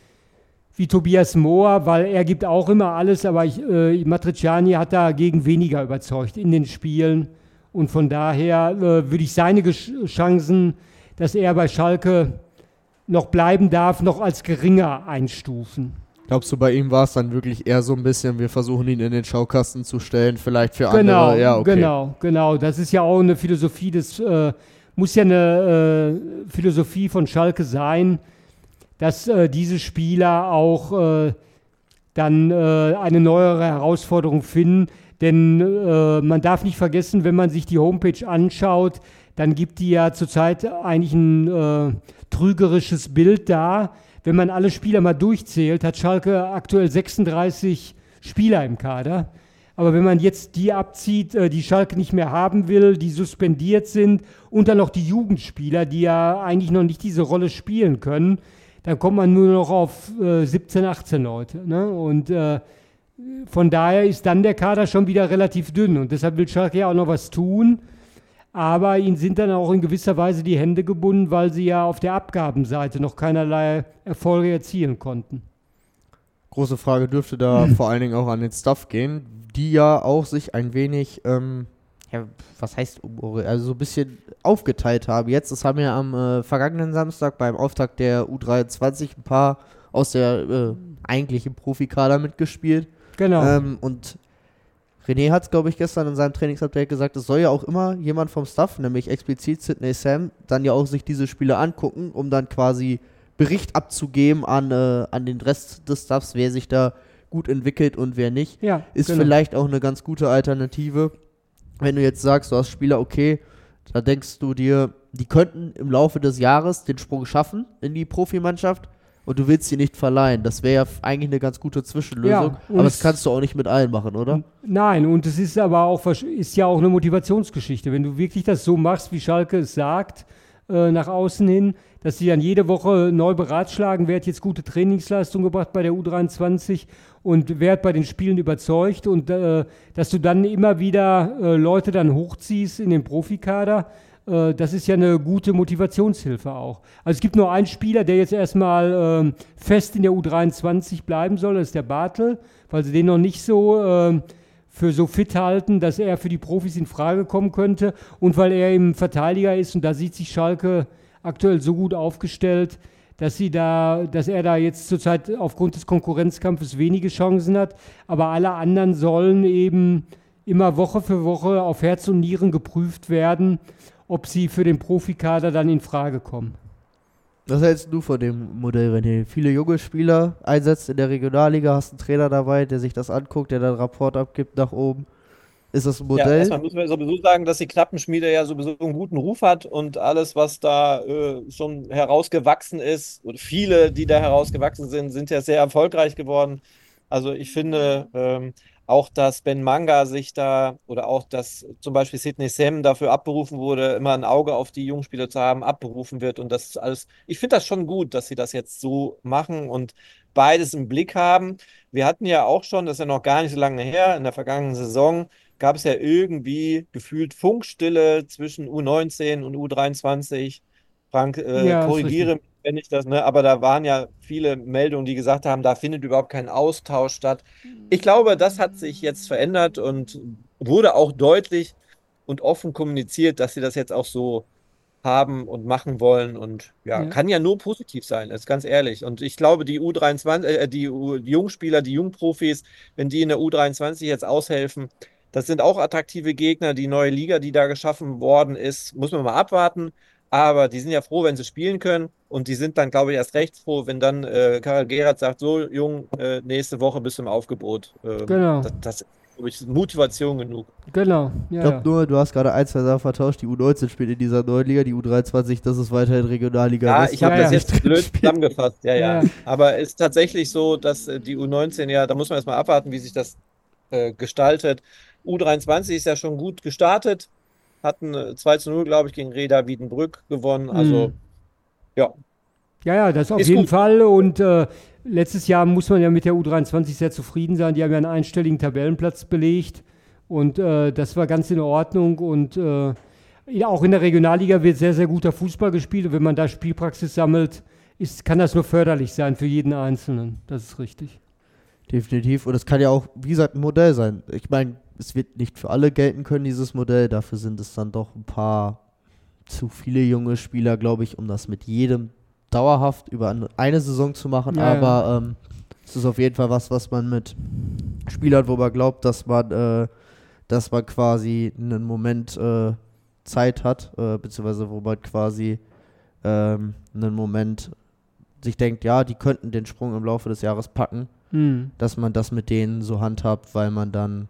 wie Tobias Mohr, weil er gibt auch immer alles, aber ich, äh, Matriciani hat dagegen weniger überzeugt in den Spielen. Und von daher äh, würde ich seine Gesch- Chancen, dass er bei Schalke noch bleiben darf, noch als geringer einstufen. Glaubst du, bei ihm war es dann wirklich eher so ein bisschen, wir versuchen ihn in den Schaukasten zu stellen, vielleicht für Genau, andere? Ja, okay. genau, genau. Das ist ja auch eine Philosophie, das äh, muss ja eine äh, Philosophie von Schalke sein, dass äh, diese Spieler auch äh, dann äh, eine neuere Herausforderung finden. Denn äh, man darf nicht vergessen, wenn man sich die Homepage anschaut, dann gibt die ja zurzeit eigentlich ein äh, trügerisches Bild da. Wenn man alle Spieler mal durchzählt, hat Schalke aktuell sechsunddreißig Spieler im Kader. Aber wenn man jetzt die abzieht, die Schalke nicht mehr haben will, die suspendiert sind und dann noch die Jugendspieler, die ja eigentlich noch nicht diese Rolle spielen können, dann kommt man nur noch auf äh, siebzehn, achtzehn Leute. Ne? Und äh, von daher ist dann der Kader schon wieder relativ dünn. Und deshalb will Schalke ja auch noch was tun. Aber ihnen sind dann auch in gewisser Weise die Hände gebunden, weil sie ja auf der Abgabenseite noch keinerlei Erfolge erzielen konnten. Große Frage dürfte da vor allen Dingen auch an den Staff gehen, die ja auch sich ein wenig, ähm, ja, was heißt, also so ein bisschen aufgeteilt haben. Jetzt, das haben ja am äh, vergangenen Samstag beim Auftakt der U dreiundzwanzig ein paar aus der äh, eigentlichen Profikader mitgespielt. Genau. Ähm, und René hat es, glaube ich, gestern in seinem Trainingsupdate gesagt, es soll ja auch immer jemand vom Staff, nämlich explizit Sidney Sam, dann ja auch sich diese Spiele angucken, um dann quasi Bericht abzugeben an, äh, an den Rest des Staffs, wer sich da gut entwickelt und wer nicht. Ja, ist genau. Vielleicht auch eine ganz gute Alternative, wenn du jetzt sagst, du hast Spieler, okay, da denkst du dir, die könnten im Laufe des Jahres den Sprung schaffen in die Profimannschaft, und du willst sie nicht verleihen. Das wäre ja eigentlich eine ganz gute Zwischenlösung. Ja, aber das kannst du auch nicht mit allen machen, oder? Nein, und es ist aber auch ist ja auch eine Motivationsgeschichte. Wenn du wirklich das so machst, wie Schalke es sagt, äh, nach außen hin, dass sie dann jede Woche neu beratschlagen, wer hat jetzt gute Trainingsleistung gebracht bei der U dreiundzwanzig und wer hat bei den Spielen überzeugt, und äh, dass du dann immer wieder äh, Leute dann hochziehst in den Profikader, das ist ja eine gute Motivationshilfe auch. Also es gibt nur einen Spieler, der jetzt erstmal ähm, fest in der U dreiundzwanzig bleiben soll, das ist der Bartel, weil sie den noch nicht so ähm, für so fit halten, dass er für die Profis in Frage kommen könnte, und weil er eben Verteidiger ist, und da sieht sich Schalke aktuell so gut aufgestellt, dass sie da, dass er da jetzt zurzeit aufgrund des Konkurrenzkampfes wenige Chancen hat, aber alle anderen sollen eben immer Woche für Woche auf Herz und Nieren geprüft werden, ob sie für den Profikader dann in Frage kommen. Was hältst du von dem Modell, René? Viele junge Spieler einsetzt in der Regionalliga, hast einen Trainer dabei, der sich das anguckt, der dann einen Rapport abgibt nach oben. Ist das ein Modell? Ja, erstmal müssen wir sowieso sagen, dass die Knappenschmiede ja sowieso einen guten Ruf hat, und alles, was da äh, schon herausgewachsen ist, und viele, die da herausgewachsen sind, sind ja sehr erfolgreich geworden. Also ich finde, ähm, auch, dass Ben Manga sich da oder auch, dass zum Beispiel Sidney Sam dafür abberufen wurde, immer ein Auge auf die Jungspieler zu haben, abberufen wird und das ist alles. Ich finde das schon gut, dass sie das jetzt so machen und beides im Blick haben. Wir hatten ja auch schon, das ist ja noch gar nicht so lange her, in der vergangenen Saison gab es ja irgendwie gefühlt Funkstille zwischen U neunzehn und U dreiundzwanzig. Frank, äh, Ja, ist korrigiere richtig. mich, wenn ich das, ne? Aber da waren ja viele Meldungen, die gesagt haben, da findet überhaupt kein Austausch statt. Ich glaube, das hat sich jetzt verändert und wurde auch deutlich und offen kommuniziert, dass sie das jetzt auch so haben und machen wollen. Und ja, Ja. kann ja nur positiv sein, ist ganz ehrlich. Und ich glaube, die U dreiundzwanzig, äh, die, U, die Jungspieler, die Jungprofis, wenn die in der U dreiundzwanzig jetzt aushelfen, das sind auch attraktive Gegner. Die neue Liga, die da geschaffen worden ist, muss man mal abwarten. Aber die sind ja froh, wenn sie spielen können. Und die sind dann, glaube ich, erst recht froh, wenn dann äh, Karel Gerhardt sagt, so, Jung, äh, nächste Woche bist du im Aufgebot. Ähm, Genau, das, das ist, glaube ich, Motivation genug. genau. Ich Ja, glaube ja. nur, du hast gerade ein, zwei Sachen vertauscht. Die U neunzehn spielt in dieser neuen Liga, die U dreiundzwanzig, das ist weiterhin Regionalliga Ja, West. ich habe Ja, das ja. jetzt blöd zusammengefasst, ja, Ja, ja. ja. Aber es ist tatsächlich so, dass äh, die U neunzehn, ja, da muss man erstmal abwarten, wie sich das äh, gestaltet. U dreiundzwanzig ist ja schon gut gestartet, hatten äh, zwei zu null, glaube ich, gegen Reda Wiedenbrück gewonnen. Hm. Also, ja, Ja, ja, das auf ist jeden gut. Fall. Und äh, letztes Jahr muss man ja mit der U dreiundzwanzig sehr zufrieden sein. Die haben ja einen einstelligen Tabellenplatz belegt. Und äh, das war ganz in Ordnung. Und äh, ja, auch in der Regionalliga wird sehr, sehr guter Fußball gespielt. Und wenn man da Spielpraxis sammelt, ist, kann das nur förderlich sein für jeden Einzelnen. Das ist richtig. Definitiv. Und es kann ja auch, wie gesagt, ein Modell sein. Ich meine, es wird nicht für alle gelten können, dieses Modell. Dafür sind es dann doch ein paar zu viele junge Spieler, glaube ich, um das mit jedem dauerhaft über eine, eine Saison zu machen. Ja, Aber ähm, es ist auf jeden Fall was, was man mit Spielern, wo man glaubt, dass man, äh, dass man quasi einen Moment äh, Zeit hat, äh, beziehungsweise wo man quasi ähm, einen Moment sich denkt, ja, die könnten den Sprung im Laufe des Jahres packen, Hm. dass man das mit denen so handhabt, weil man dann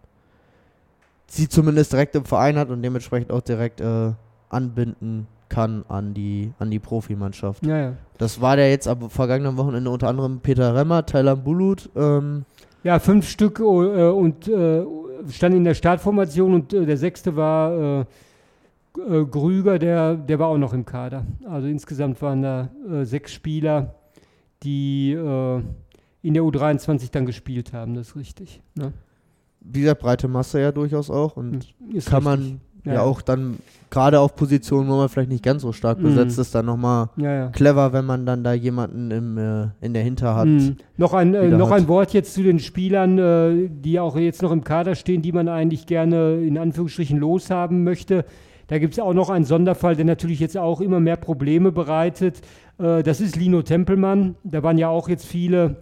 sie zumindest direkt im Verein hat und dementsprechend auch direkt äh, anbinden kann an die, an die Profimannschaft. Ja, ja. Das war der jetzt am vergangenen Wochenende unter anderem Peter Remmer, Taylan Bulut, ähm, Ja, fünf Stück äh, und äh, standen in der Startformation und äh, der sechste war äh, äh, Grüger, der, der war auch noch im Kader. Also insgesamt waren da äh, sechs Spieler, die äh, in der U dreiundzwanzig dann gespielt haben, das ist richtig. Ne? wie gesagt, breite Masse ja durchaus auch und Ist kann richtig. man ja, Ja. auch dann, gerade auf Positionen, wo man vielleicht nicht ganz so stark Mhm. besetzt ist, dann nochmal Ja, ja. clever, wenn man dann da jemanden im, äh, in der Hinterhand. Mhm. Noch, ein, äh, wieder noch hat. ein Wort jetzt zu den Spielern, äh, die auch jetzt noch im Kader stehen, die man eigentlich gerne in Anführungsstrichen loshaben möchte. Da gibt es auch noch einen Sonderfall, der natürlich jetzt auch immer mehr Probleme bereitet. Äh, das ist Lino Tempelmann. Da waren ja auch jetzt viele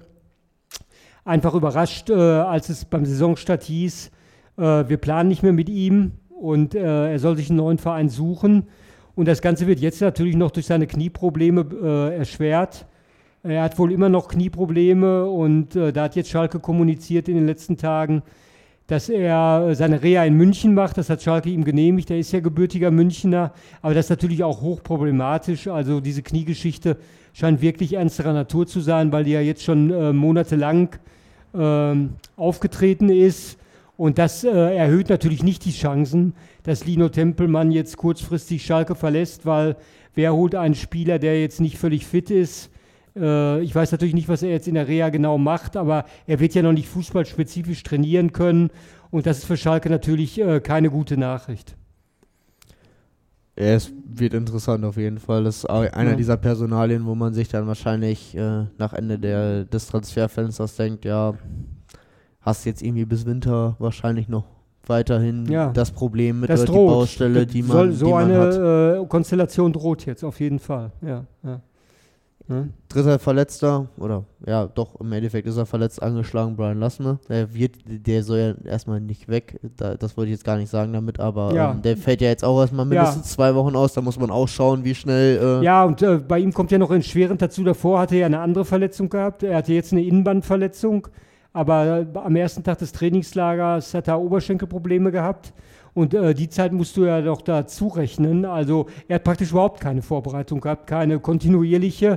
einfach überrascht, äh, als es beim Saisonstart hieß, äh, wir planen nicht mehr mit ihm und äh, er soll sich einen neuen Verein suchen. Und das Ganze wird jetzt natürlich noch durch seine Knieprobleme äh, erschwert. Er hat wohl immer noch Knieprobleme und äh, da hat jetzt Schalke kommuniziert in den letzten Tagen, dass er äh, seine Reha in München macht. Das hat Schalke ihm genehmigt. Er ist ja gebürtiger Münchner, aber das ist natürlich auch hochproblematisch. Also diese Kniegeschichte scheint wirklich ernsterer Natur zu sein, weil die ja jetzt schon äh, monatelang ähm, aufgetreten ist. Und das äh, erhöht natürlich nicht die Chancen, dass Lino Tempelmann jetzt kurzfristig Schalke verlässt, weil wer holt einen Spieler, der jetzt nicht völlig fit ist? Äh, ich weiß natürlich nicht, was er jetzt in der Reha genau macht, aber er wird ja noch nicht fußballspezifisch trainieren können. Und das ist für Schalke natürlich äh, keine gute Nachricht. Ja, es wird interessant auf jeden Fall. Das ist auch einer Ja. dieser Personalien, wo man sich dann wahrscheinlich äh, nach Ende der, des Transferfensters denkt, ja, hast jetzt irgendwie bis Winter wahrscheinlich noch weiterhin Ja. das Problem mit Das oder die droht. Baustelle, die man, Soll, so die man hat. eine äh, Konstellation droht jetzt auf jeden Fall. Ja, ja. Ja. Dritter Verletzter, oder ja, doch, im Endeffekt ist er verletzt angeschlagen, Brian Lassner. Der wird, der soll ja erstmal nicht weg, da, das wollte ich jetzt gar nicht sagen damit, aber Ja. ähm, der fällt ja jetzt auch erstmal mindestens zwei Wochen aus, da muss man auch schauen, wie schnell. Äh, Ja, und äh, bei ihm kommt ja noch entschwerend dazu, davor hatte er eine andere Verletzung gehabt. Er hatte jetzt eine Innenbandverletzung, aber äh, am ersten Tag des Trainingslagers hat er Oberschenkelprobleme gehabt. Und äh, die Zeit musst du ja doch dazu rechnen. Also er hat praktisch überhaupt keine Vorbereitung gehabt, keine kontinuierliche.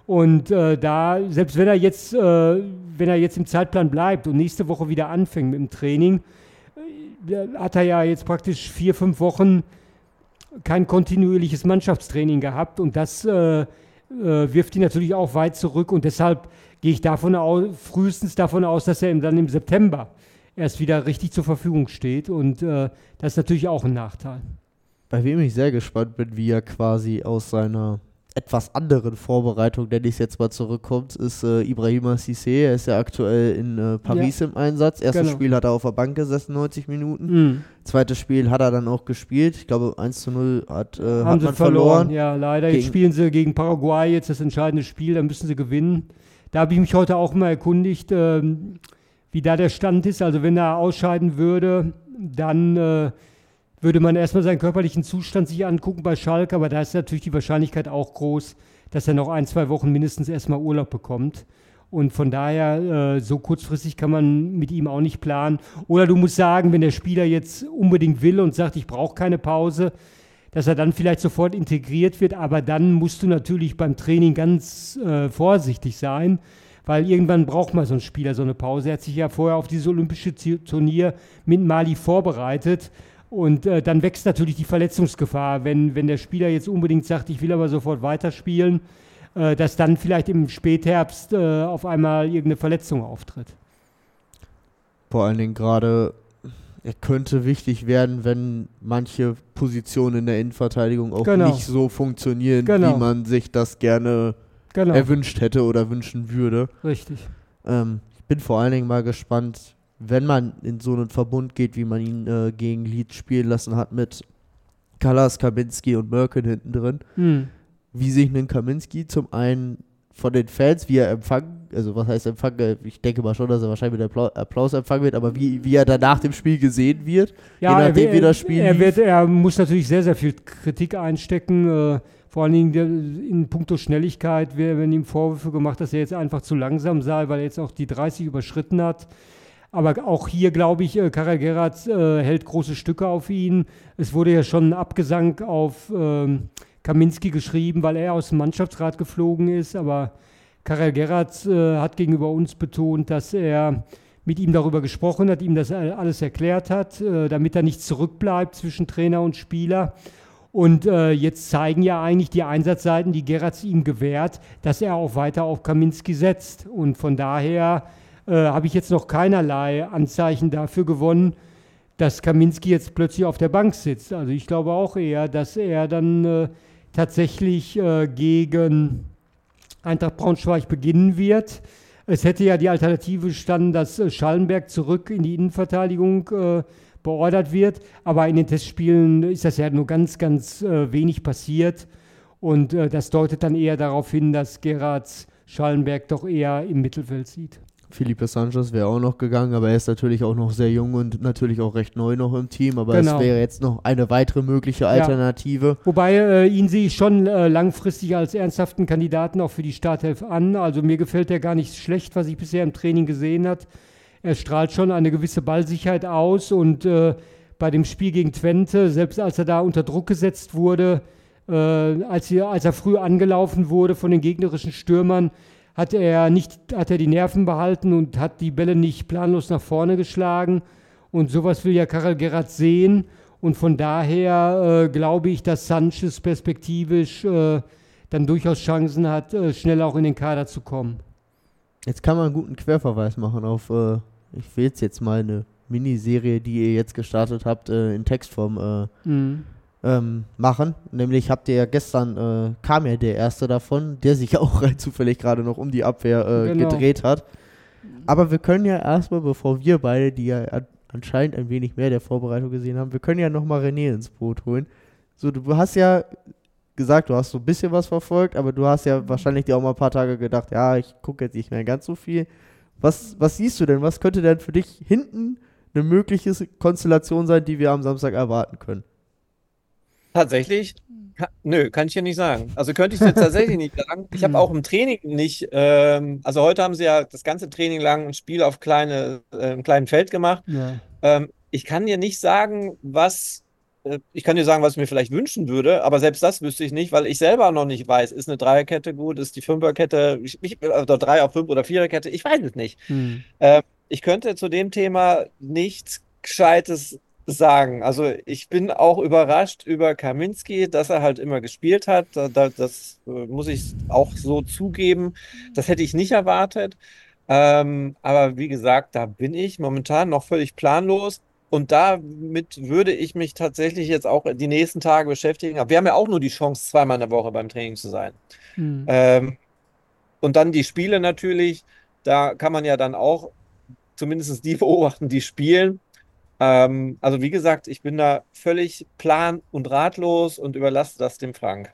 Und äh, da, selbst wenn er jetzt, äh, wenn er jetzt im Zeitplan bleibt und nächste Woche wieder anfängt mit dem Training, äh, hat er ja jetzt praktisch vier, fünf Wochen kein kontinuierliches Mannschaftstraining gehabt und das äh, äh, wirft ihn natürlich auch weit zurück und deshalb gehe ich davon aus, frühestens davon aus, dass er dann im September erst wieder richtig zur Verfügung steht und äh, das ist natürlich auch ein Nachteil. Bei wem ich sehr gespannt bin, wie er quasi aus seiner etwas anderen Vorbereitung, nenne ich es jetzt mal, zurückkommt, ist äh, Ibrahima Cissé. Er ist ja aktuell in äh, Paris ja. im Einsatz. Erstes genau. Spiel hat er auf der Bank gesessen, neunzig Minuten. Mhm. Zweites Spiel hat er dann auch gespielt. Ich glaube, eins zu null hat, äh, Haben hat sie man verloren. verloren. Ja, leider. Jetzt spielen sie gegen Paraguay, jetzt das entscheidende Spiel, da müssen sie gewinnen. Da habe ich mich heute auch mal erkundigt, ähm, wie da der Stand ist. Also wenn er ausscheiden würde, dann äh, würde man erstmal seinen körperlichen Zustand sich angucken bei Schalke, aber da ist natürlich die Wahrscheinlichkeit auch groß, dass er noch ein, zwei Wochen mindestens erstmal Urlaub bekommt. Und von daher, äh, so kurzfristig kann man mit ihm auch nicht planen. Oder du musst sagen, wenn der Spieler jetzt unbedingt will und sagt, ich brauche keine Pause, dass er dann vielleicht sofort integriert wird, aber dann musst du natürlich beim Training ganz äh, vorsichtig sein, weil irgendwann braucht man so einen Spieler so eine Pause. Er hat sich ja vorher auf dieses olympische Turnier mit Mali vorbereitet. Und äh, dann wächst natürlich die Verletzungsgefahr, wenn, wenn der Spieler jetzt unbedingt sagt, ich will aber sofort weiterspielen, äh, dass dann vielleicht im Spätherbst äh, auf einmal irgendeine Verletzung auftritt. Vor allen Dingen gerade, er könnte wichtig werden, wenn manche Positionen in der Innenverteidigung auch genau. nicht so funktionieren, genau. wie man sich das gerne genau. erwünscht hätte oder wünschen würde. Richtig. Ähm, ich bin vor allen Dingen mal gespannt, wenn man in so einen Verbund geht, wie man ihn äh, gegen Leeds spielen lassen hat mit Kallas, Kaminski und Merkin hinten drin, hm. wie sich ein Kaminski zum einen von den Fans, wie er empfangen, also was heißt empfangen, ich denke mal schon, dass er wahrscheinlich mit Applaus, Applaus empfangen wird, aber wie, wie er dann nach dem Spiel gesehen wird, ja, je nachdem er, wie das Spiel er, wird, er muss natürlich sehr, sehr viel Kritik einstecken, äh, vor allen Dingen der, in puncto Schnelligkeit werden ihm Vorwürfe gemacht, dass er jetzt einfach zu langsam sei, weil er jetzt auch die dreißig überschritten hat. Aber auch hier, glaube ich, äh, Karel Gerrard äh, hält große Stücke auf ihn. Es wurde ja schon ein Abgesang auf ähm, Kaminski geschrieben, weil er aus dem Mannschaftsrat geflogen ist. Aber Karel Gerrard äh, hat gegenüber uns betont, dass er mit ihm darüber gesprochen hat, ihm das alles erklärt hat, äh, damit er nicht zurückbleibt zwischen Trainer und Spieler. Und äh, jetzt zeigen ja eigentlich die Einsatzseiten, die Gerrard ihm gewährt, dass er auch weiter auf Kaminski setzt. Und von daher Äh, habe ich jetzt noch keinerlei Anzeichen dafür gewonnen, dass Kaminski jetzt plötzlich auf der Bank sitzt. Also ich glaube auch eher, dass er dann äh, tatsächlich äh, gegen Eintracht Braunschweig beginnen wird. Es hätte ja die Alternative gestanden, dass äh, Schallenberg zurück in die Innenverteidigung äh, beordert wird, aber in den Testspielen ist das ja nur ganz, ganz äh, wenig passiert und äh, das deutet dann eher darauf hin, dass Gerrard Schallenberg doch eher im Mittelfeld sieht. Felipe Sanchez wäre auch noch gegangen, aber er ist natürlich auch noch sehr jung und natürlich auch recht neu noch im Team, aber genau. es wäre jetzt noch eine weitere mögliche Alternative. Ja. Wobei äh, ihn sehe ich schon äh, langfristig als ernsthaften Kandidaten auch für die Startelf an, also mir gefällt er gar nicht schlecht, was ich bisher im Training gesehen habe. Er strahlt schon eine gewisse Ballsicherheit aus und äh, bei dem Spiel gegen Twente, selbst als er da unter Druck gesetzt wurde, äh, als, er, als er früh angelaufen wurde von den gegnerischen Stürmern, hat er nicht, hat er die Nerven behalten und hat die Bälle nicht planlos nach vorne geschlagen. Und sowas will ja Karel Gerrard sehen. Und von daher äh, glaube ich, dass Sanchez perspektivisch äh, dann durchaus Chancen hat, äh, schnell auch in den Kader zu kommen. Jetzt kann man einen guten Querverweis machen auf, äh, ich will jetzt, jetzt mal eine Miniserie, die ihr jetzt gestartet habt, äh, in Textform äh, mhm. ähm, machen. Nämlich habt ihr ja gestern, äh, kam ja der erste davon, der sich auch rein zufällig gerade noch um die Abwehr äh, genau. gedreht hat. Aber wir können ja erstmal, bevor wir beide, die ja an, anscheinend ein wenig mehr der Vorbereitung gesehen haben, wir können ja nochmal René ins Boot holen. So, du hast ja gesagt, du hast so ein bisschen was verfolgt, aber du hast ja wahrscheinlich dir auch mal ein paar Tage gedacht, ja, ich gucke jetzt nicht mehr ganz so viel. Was, was siehst du denn? Was könnte denn für dich hinten eine mögliche Konstellation sein, die wir am Samstag erwarten können? Tatsächlich? Ka- Nö, kann ich dir nicht sagen. Also könnte ich dir tatsächlich nicht sagen. Ich habe auch im Training nicht, ähm, also heute haben sie ja das ganze Training lang ein Spiel auf kleine, äh, einem kleinen Feld gemacht. Ja. Ähm, ich kann dir nicht sagen, was äh, ich kann dir sagen, was ich mir vielleicht wünschen würde, aber selbst das wüsste ich nicht, weil ich selber noch nicht weiß, ist eine Dreierkette gut, ist die Fünferkette, ich, ich, oder drei auf fünf oder Viererkette, ich weiß es nicht. Hm. Ähm, ich könnte zu dem Thema nichts Gescheites sagen. Also ich bin auch überrascht über Kaminski, dass er halt immer gespielt hat. Da, da, das äh, muss ich auch so zugeben. Das hätte ich nicht erwartet. Ähm, aber wie gesagt, da bin ich momentan noch völlig planlos. Und damit würde ich mich tatsächlich jetzt auch die nächsten Tage beschäftigen. Aber wir haben ja auch nur die Chance, zweimal in der Woche beim Training zu sein. Hm. Ähm, und dann die Spiele natürlich. Da kann man ja dann auch zumindest die beobachten, die spielen. Ähm, also wie gesagt, ich bin da völlig plan- und ratlos und überlasse das dem Frank.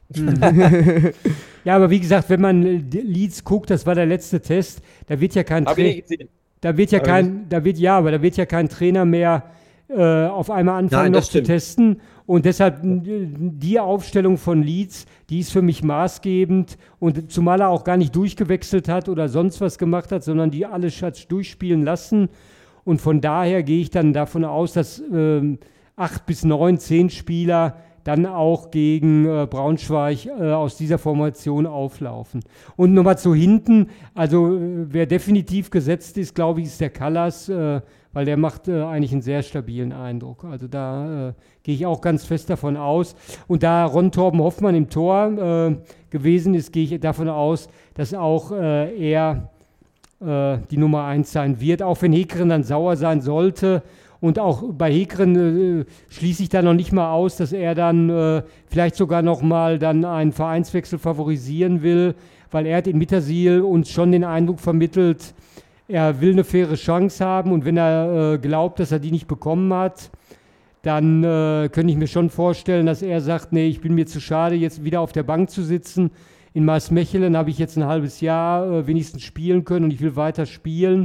Hm. Ja, aber wie gesagt, wenn man äh, Leeds guckt, das war der letzte Test, da wird ja kein Hab ich Tra- nicht gesehen. da wird ja Hab ich kein, da wird ja, aber da wird ja kein Trainer mehr äh, auf einmal anfangen Nein, noch das zu stimmt. testen. Und deshalb äh, die Aufstellung von Leeds, die ist für mich maßgebend. Und zumal er auch gar nicht durchgewechselt hat oder sonst was gemacht hat, sondern die alles hat durchspielen lassen. Und von daher gehe ich dann davon aus, dass ähm, acht bis neun, zehn Spieler dann auch gegen äh, Braunschweig äh, aus dieser Formation auflaufen. Und nochmal zu hinten, also äh, wer definitiv gesetzt ist, glaube ich, ist der Callas, äh, weil der macht äh, eigentlich einen sehr stabilen Eindruck. Also da äh, gehe ich auch ganz fest davon aus. Und da Ron Torben Hoffmann im Tor äh, gewesen ist, gehe ich davon aus, dass auch äh, er äh, die Nummer eins sein wird, auch wenn Hekeren dann sauer sein sollte. Und auch bei Hekeren äh, schließe ich da noch nicht mal aus, dass er dann äh, vielleicht sogar noch mal dann einen Vereinswechsel favorisieren will, weil er hat in Mittersiel uns schon den Eindruck vermittelt, er will eine faire Chance haben und wenn er äh, glaubt, dass er die nicht bekommen hat, dann äh, könnte ich mir schon vorstellen, dass er sagt, nee, ich bin mir zu schade, jetzt wieder auf der Bank zu sitzen. In Maasmechelen habe ich jetzt ein halbes Jahr äh, wenigstens spielen können und ich will weiter spielen.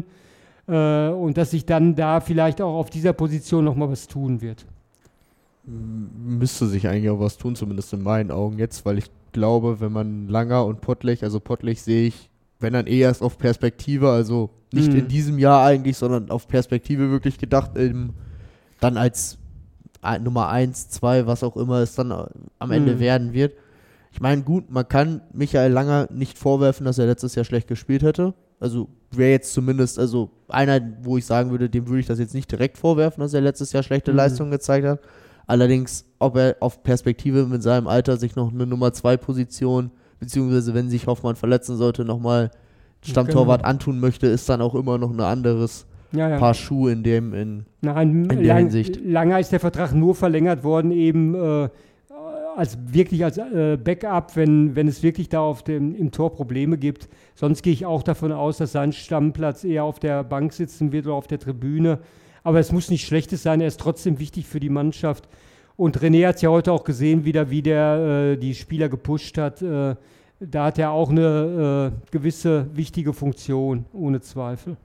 Äh, und dass sich dann da vielleicht auch auf dieser Position nochmal was tun wird. Müsste sich eigentlich auch was tun, zumindest in meinen Augen jetzt, weil ich glaube, wenn man Langer und Pottlich, also Pottlich sehe ich, wenn dann eh erst auf Perspektive, also nicht Mhm. in diesem Jahr eigentlich, sondern auf Perspektive wirklich gedacht, ähm, dann als äh, Nummer eins, zwei, was auch immer es dann äh, am Ende Mhm. werden wird. Ich meine, gut, man kann Michael Langer nicht vorwerfen, dass er letztes Jahr schlecht gespielt hätte. Also wäre jetzt zumindest, also einer, wo ich sagen würde, dem würde ich das jetzt nicht direkt vorwerfen, dass er letztes Jahr schlechte Mhm. Leistungen gezeigt hat. Allerdings, ob er auf Perspektive mit seinem Alter sich noch eine Nummer zwei Position, beziehungsweise wenn sich Hoffmann verletzen sollte, nochmal Stammtorwart Genau. antun möchte, ist dann auch immer noch ein anderes Ja, ja. Paar Schuhe in dem, in Nein, in der lang, Hinsicht. Langer ist der Vertrag nur verlängert worden, eben äh, als wirklich als äh, Backup, wenn, wenn es wirklich da auf dem, im Tor Probleme gibt. Sonst gehe ich auch davon aus, dass sein Stammplatz eher auf der Bank sitzen wird oder auf der Tribüne. Aber es muss nicht Schlechtes sein, er ist trotzdem wichtig für die Mannschaft. Und René hat es ja heute auch gesehen, wieder, wie der äh, die Spieler gepusht hat. Äh, da hat er auch eine äh, gewisse wichtige Funktion, ohne Zweifel.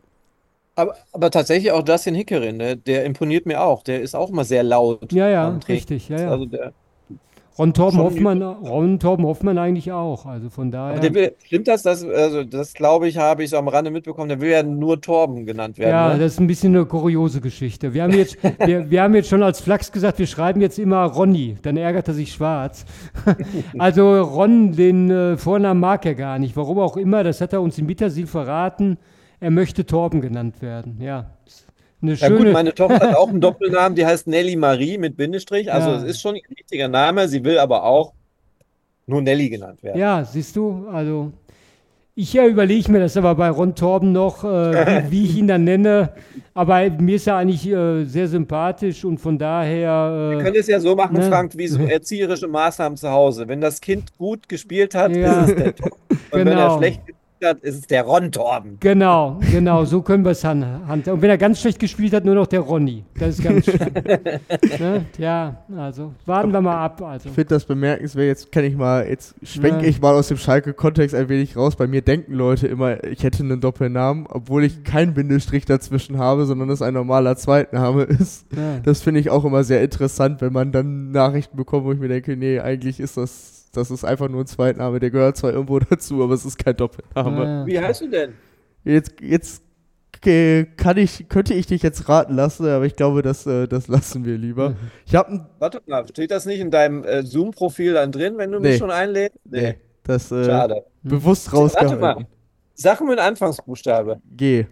Aber, aber tatsächlich auch Justin Hickerin, der, der imponiert mir auch. Der ist auch immer sehr laut Ja, ja, beim Training. richtig. Ja, ja. Also der, Ron Torben schon Hoffmann, Ron Torben Hoffmann eigentlich auch. Also von aber daher. der will, stimmt das? das also das glaube ich, habe ich so am Rande mitbekommen. Der will ja nur Torben genannt werden. Ja, Ne? das ist ein bisschen eine kuriose Geschichte. Wir haben jetzt, wir, wir haben jetzt schon als Flachs gesagt, wir schreiben jetzt immer Ronny. Dann ärgert er sich schwarz. Also Ron, den äh, Vornamen mag er gar nicht. Warum auch immer, das hat er uns in Mittersiel verraten. Er möchte Torben genannt werden. Ja, eine Ja schöne. gut, meine Tochter hat auch einen Doppelnamen, die heißt Nelly Marie mit Bindestrich. Also Ja. es ist schon ein richtiger Name. Sie will aber auch nur Nelly genannt werden. Ja, siehst du, also ich ja überlege mir das aber bei Ron Torben noch, äh, wie, wie ich ihn dann nenne. Aber mir ist er eigentlich äh, sehr sympathisch und von daher. Wir Äh, können es ja so machen, Ne? Frank, wie so erzieherische Maßnahmen zu Hause. Wenn das Kind gut gespielt hat, Ja. ist es der Torben. Und wenn er Genau. schlecht gespielt hat, ist es der Ron Torben. Genau, genau, so können wir es handhaben. Und wenn er ganz schlecht gespielt hat, nur noch der Ronny. Das ist ganz schön. Ne? Ja, also warten wir mal ab. Also. Ich finde das bemerkenswert, jetzt kann ich mal, jetzt schwenke Ja. ich mal aus dem Schalke-Kontext ein wenig raus. Bei mir denken Leute immer, ich hätte einen Doppelnamen, obwohl ich keinen Bindestrich dazwischen habe, sondern es ein normaler Zweitname ist. Ja. Das finde ich auch immer sehr interessant, wenn man dann Nachrichten bekommt, wo ich mir denke, nee, eigentlich ist das, das ist einfach nur ein Zweitname, der gehört zwar irgendwo dazu, aber es ist kein Doppelname. Ja. Wie heißt du denn? Jetzt, jetzt okay, kann ich, könnte ich dich jetzt raten lassen, aber ich glaube, das, äh, das lassen wir lieber. Ich habe ein... Warte mal, steht das nicht in deinem äh, Zoom-Profil dann drin, wenn du Nee. mich schon einlädst? Nee, das äh, Schade. bewusst Warte rausgehalten. mal. Sag mir einen Anfangsbuchstabe. G.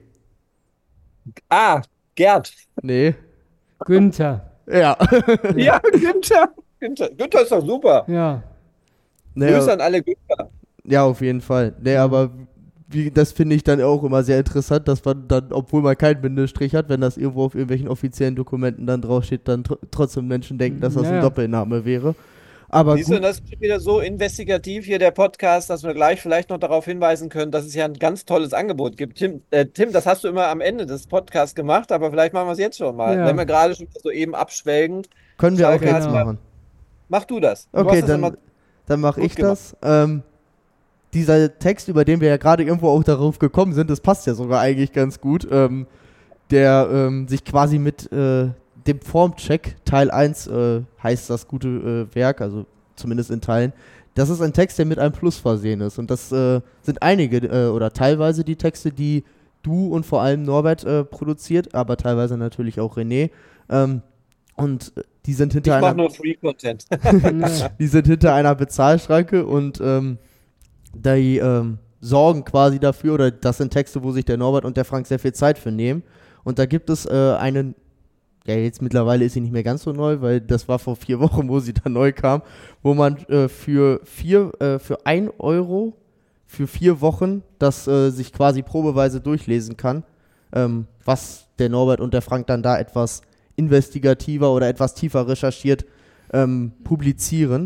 Ah, Gerd. Nee. Günther. Ja. Ja, Günther. Günther. Günther ist doch super. Ja. Nee, Grüße an alle Günther. ja, auf jeden Fall. Nee, aber wie, das finde ich dann auch immer sehr interessant, dass man dann, obwohl man keinen Bindestrich hat, wenn das irgendwo auf irgendwelchen offiziellen Dokumenten dann draufsteht, dann tr trotzdem Menschen denken, dass das Ja, ein ja. Doppelname wäre. Aber Siehst du, gut, das ist wieder so investigativ hier der Podcast, dass wir gleich vielleicht noch darauf hinweisen können, dass es ja ein ganz tolles Angebot gibt. Tim, äh, Tim, das hast du immer am Ende des Podcasts gemacht, aber vielleicht machen wir es jetzt schon mal. Ja. Wenn wir gerade schon so eben abschwelgen, können wir auch Schalke jetzt hat- machen. mach du das. Du Okay, hast das dann, immer dann mache gut ich das. Ähm, dieser Text, über den wir ja gerade irgendwo auch darauf gekommen sind, das passt ja sogar eigentlich ganz gut, ähm, der ähm, sich quasi mit äh, dem Formcheck, Teil eins äh, heißt das gute äh, Werk, also zumindest in Teilen, das ist ein Text, der mit einem Plus versehen ist. Und das äh, sind einige äh, oder teilweise die Texte, die du und vor allem Norbert äh, produziert, aber teilweise natürlich auch René. Ähm, und die sind hinter Ich mach einer nur Free-Content. die sind hinter einer Bezahlschranke und ähm, die ähm, sorgen quasi dafür, oder das sind Texte, wo sich der Norbert und der Frank sehr viel Zeit für nehmen. Und da gibt es äh, einen, ja jetzt mittlerweile ist sie nicht mehr ganz so neu, weil das war vor vier Wochen, wo sie dann neu kam, wo man äh, für vier, äh, für ein Euro für vier Wochen das äh, sich quasi probeweise durchlesen kann, ähm, was der Norbert und der Frank dann da etwas investigativer oder etwas tiefer recherchiert ähm, publizieren.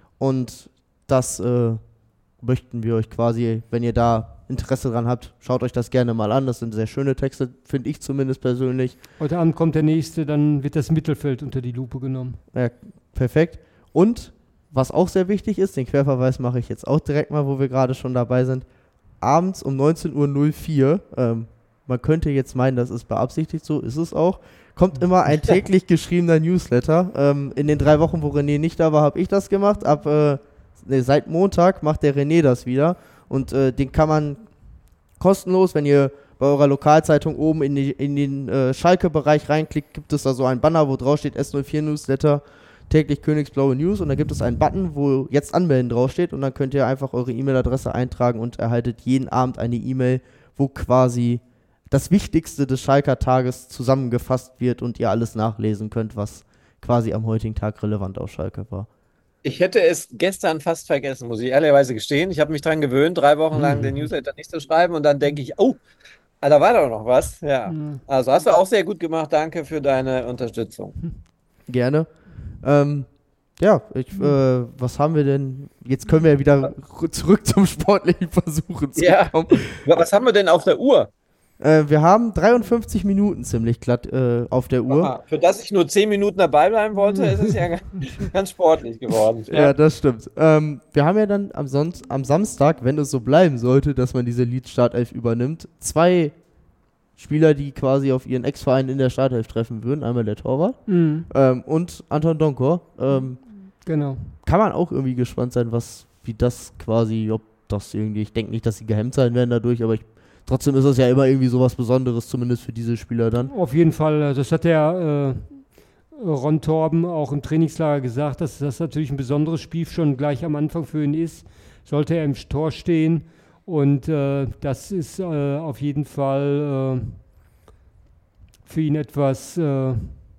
Und das äh, möchten wir euch quasi, wenn ihr da Interesse dran habt, schaut euch das gerne mal an. Das sind sehr schöne Texte, finde ich zumindest persönlich. Heute Abend kommt der nächste, dann wird das Mittelfeld unter die Lupe genommen. Ja, perfekt. Und was auch sehr wichtig ist, den Querverweis mache ich jetzt auch direkt mal, wo wir gerade schon dabei sind. Abends um neunzehn Uhr null vier, ähm, man könnte jetzt meinen, das ist beabsichtigt, so ist es auch, kommt immer ein täglich geschriebener Newsletter. Ähm, in den drei Wochen, wo René nicht da war, habe ich das gemacht. Ab äh, nee, seit Montag macht der René das wieder. Und äh, den kann man kostenlos, wenn ihr bei eurer Lokalzeitung oben in, die, in den äh, Schalke-Bereich reinklickt, gibt es da so ein Banner, wo drauf steht S null vier Newsletter, täglich Königsblaue News. Und da gibt es einen Button, wo jetzt anmelden draufsteht. Und dann könnt ihr einfach eure E-Mail-Adresse eintragen und erhaltet jeden Abend eine E-Mail, wo quasi das Wichtigste des Schalker Tages zusammengefasst wird und ihr alles nachlesen könnt, was quasi am heutigen Tag relevant auf Schalke war. Ich hätte es gestern fast vergessen, muss ich ehrlicherweise gestehen. Ich habe mich daran gewöhnt, drei Wochen lang den Newsletter nicht zu schreiben und dann denke ich, oh, ah, da war doch noch was. Ja, Mhm. also hast du auch sehr gut gemacht. Danke für deine Unterstützung. Gerne. Ähm, ja, ich, äh, was haben wir denn? Jetzt können wir ja wieder r- zurück zum sportlichen Versuchen zu Ja. kommen. Was haben wir denn auf der Uhr? Äh, wir haben dreiundfünfzig Minuten ziemlich glatt äh, auf der Uhr. Aha, für das ich nur zehn Minuten dabei bleiben wollte, ist es ja ganz, ganz sportlich geworden. Ja, das stimmt. Ähm, wir haben ja dann am, Son am Samstag, wenn es so bleiben sollte, dass man diese Lead-Startelf übernimmt, zwei Spieler, die quasi auf ihren Ex-Verein in der Startelf treffen würden. Einmal der Torwart Mhm. ähm, und Anton Donkor. Ähm, Genau. kann man auch irgendwie gespannt sein, was, wie das quasi, ob das irgendwie, ich denke nicht, dass sie gehemmt sein werden dadurch, aber ich, trotzdem ist das ja immer irgendwie sowas Besonderes, zumindest für diese Spieler dann. Auf jeden Fall, äh, das hat der äh, Ron Torben auch im Trainingslager gesagt, dass das natürlich ein besonderes Spiel schon gleich am Anfang für ihn ist, sollte er im Tor stehen. Und äh, das ist äh, auf jeden Fall äh, für ihn etwas, äh,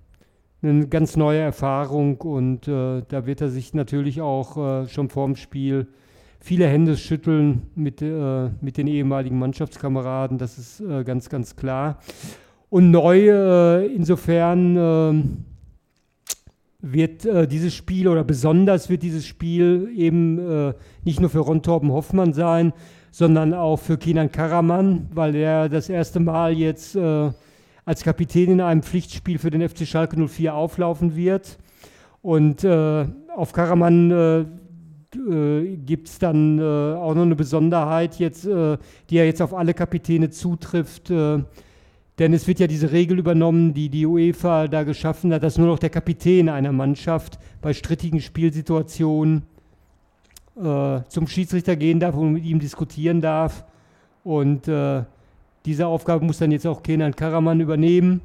eine ganz neue Erfahrung. Und äh, da wird er sich natürlich auch äh, schon vorm Spiel viele Hände schütteln mit, äh, mit den ehemaligen Mannschaftskameraden. Das ist äh, ganz, ganz klar. Und neu äh, insofern äh, wird äh, dieses Spiel oder besonders wird dieses Spiel eben äh, nicht nur für Ron Torben Hoffmann sein, sondern auch für Kenan Karaman, weil er das erste Mal jetzt äh, als Kapitän in einem Pflichtspiel für den F C Schalke null vier auflaufen wird. Und äh, auf Karaman äh, äh, gibt es dann äh, auch noch eine Besonderheit, jetzt, äh, die ja jetzt auf alle Kapitäne zutrifft. Äh, denn es wird ja diese Regel übernommen, die die UEFA da geschaffen hat, dass nur noch der Kapitän einer Mannschaft bei strittigen Spielsituationen äh, zum Schiedsrichter gehen darf und mit ihm diskutieren darf. Und äh, Diese Aufgabe muss dann jetzt auch Kenan Karaman übernehmen.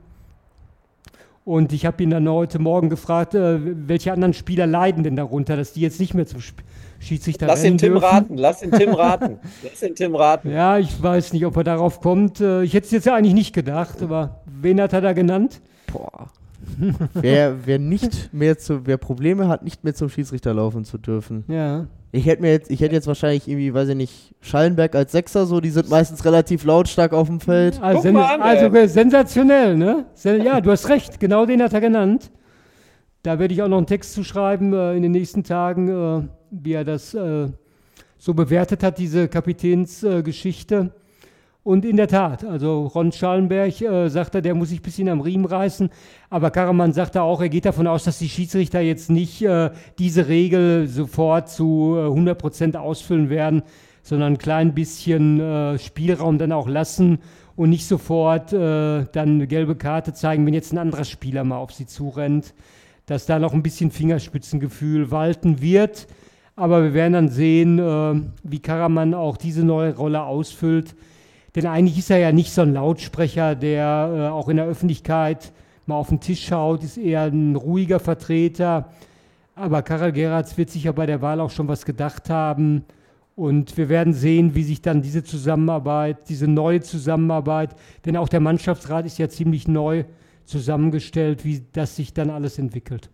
Und ich habe ihn dann heute Morgen gefragt, äh, welche anderen Spieler leiden denn darunter, dass die jetzt nicht mehr zum Sp- Schiedsrichter Lass rennen den Tim dürfen. raten, lass den Tim raten. Lass den Tim raten. Ja, ich weiß nicht, ob er darauf kommt. Äh, ich hätte es jetzt ja eigentlich nicht gedacht, aber wen hat er da genannt? Boah. wer, wer nicht mehr zu, wer Probleme hat, nicht mehr zum Schiedsrichter laufen zu dürfen. Ja. Ich hätte mir jetzt, ich hätte jetzt wahrscheinlich irgendwie, weiß ich nicht, Schallenberg als Sechser, so, die sind meistens relativ lautstark auf dem Feld. Also, Guck sen mal an, also ey. sensationell, ne? Sen ja, du hast recht, genau den hat er genannt. Da werde ich auch noch einen Text zu schreiben äh, in den nächsten Tagen, äh, wie er das äh, so bewertet hat, diese Kapitänsgeschichte. Äh, Und in der Tat, also Ron Schallenberg äh, sagte, der muss sich ein bisschen am Riemen reißen, aber Karaman sagte auch, er geht davon aus, dass die Schiedsrichter jetzt nicht äh, diese Regel sofort zu äh, hundert Prozent ausfüllen werden, sondern ein klein bisschen äh, Spielraum dann auch lassen und nicht sofort äh, dann eine gelbe Karte zeigen, wenn jetzt ein anderer Spieler mal auf sie zurennt, dass da noch ein bisschen Fingerspitzengefühl walten wird. Aber wir werden dann sehen, äh, wie Karaman auch diese neue Rolle ausfüllt. Denn eigentlich ist er ja nicht so ein Lautsprecher, der äh, auch in der Öffentlichkeit mal auf den Tisch schaut, ist eher ein ruhiger Vertreter. Aber Karel Geratz wird sicher bei der Wahl auch schon was gedacht haben. Und wir werden sehen, wie sich dann diese Zusammenarbeit, diese neue Zusammenarbeit, denn auch der Mannschaftsrat ist ja ziemlich neu zusammengestellt, wie das sich dann alles entwickelt.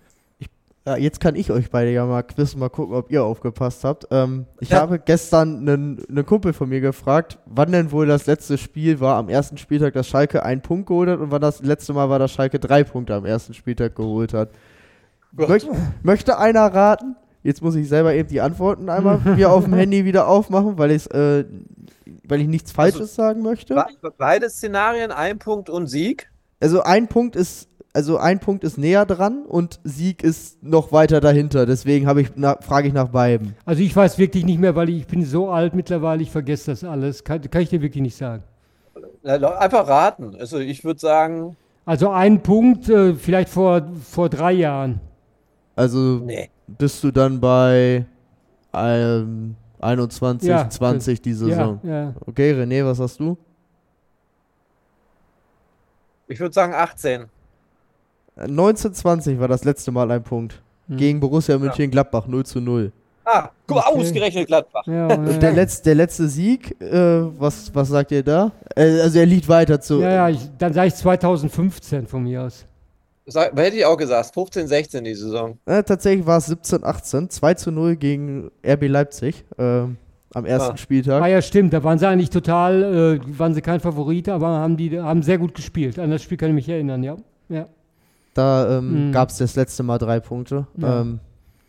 Ja, jetzt kann ich euch beide ja mal quizzen, mal gucken, ob ihr aufgepasst habt. Ähm, ich Ja. habe gestern einen, einen Kumpel von mir gefragt, wann denn wohl das letzte Spiel war am ersten Spieltag, dass Schalke einen Punkt geholt hat und wann das letzte Mal war, dass Schalke drei Punkte am ersten Spieltag geholt hat. Möcht, möchte einer raten? Jetzt muss ich selber eben die Antworten einmal mir auf dem Handy wieder aufmachen, weil, äh, weil ich nichts Falsches Also, sagen möchte. Beide Szenarien, ein Punkt und Sieg. Also ein Punkt ist Also ein Punkt ist näher dran und Sieg ist noch weiter dahinter. Deswegen habe ich na, frage ich nach beiden. Also ich weiß wirklich nicht mehr, weil ich bin so alt mittlerweile, ich vergesse das alles. Kann, kann ich dir wirklich nicht sagen. Einfach raten. Also ich würde sagen, Also ein Punkt, äh, vielleicht vor, vor drei Jahren. Also nee. bist du dann bei ähm, einundzwanzig, Ja, zwanzig die Saison. Ja, ja. Okay, René, was hast du? Ich würde sagen achtzehn. neunzehn zwanzig war das letzte Mal ein Punkt. Hm. Gegen Borussia Mönchengladbach null zu null. Ah, guck mal, Okay. ausgerechnet Gladbach. Ja, Und ja, der, ja. Letz-, der letzte Sieg, äh, was, was sagt ihr da? Äh, also er liegt weiter zu. Ja, ja, ich, dann sage ich zweitausendfünfzehn von mir aus. Sag, hätte ich auch gesagt, fünfzehn, sechzehn die Saison. Äh, tatsächlich war es siebzehn achtzehn, zwei zu null gegen R B Leipzig ähm, am ersten Ah. Spieltag. Ah ja, stimmt, da waren sie eigentlich total, äh, waren sie kein Favorit, aber haben die haben sehr gut gespielt. An das Spiel kann ich mich erinnern, ja. ja. Da ähm, Mhm. gab es das letzte Mal drei Punkte. Ja. Ähm,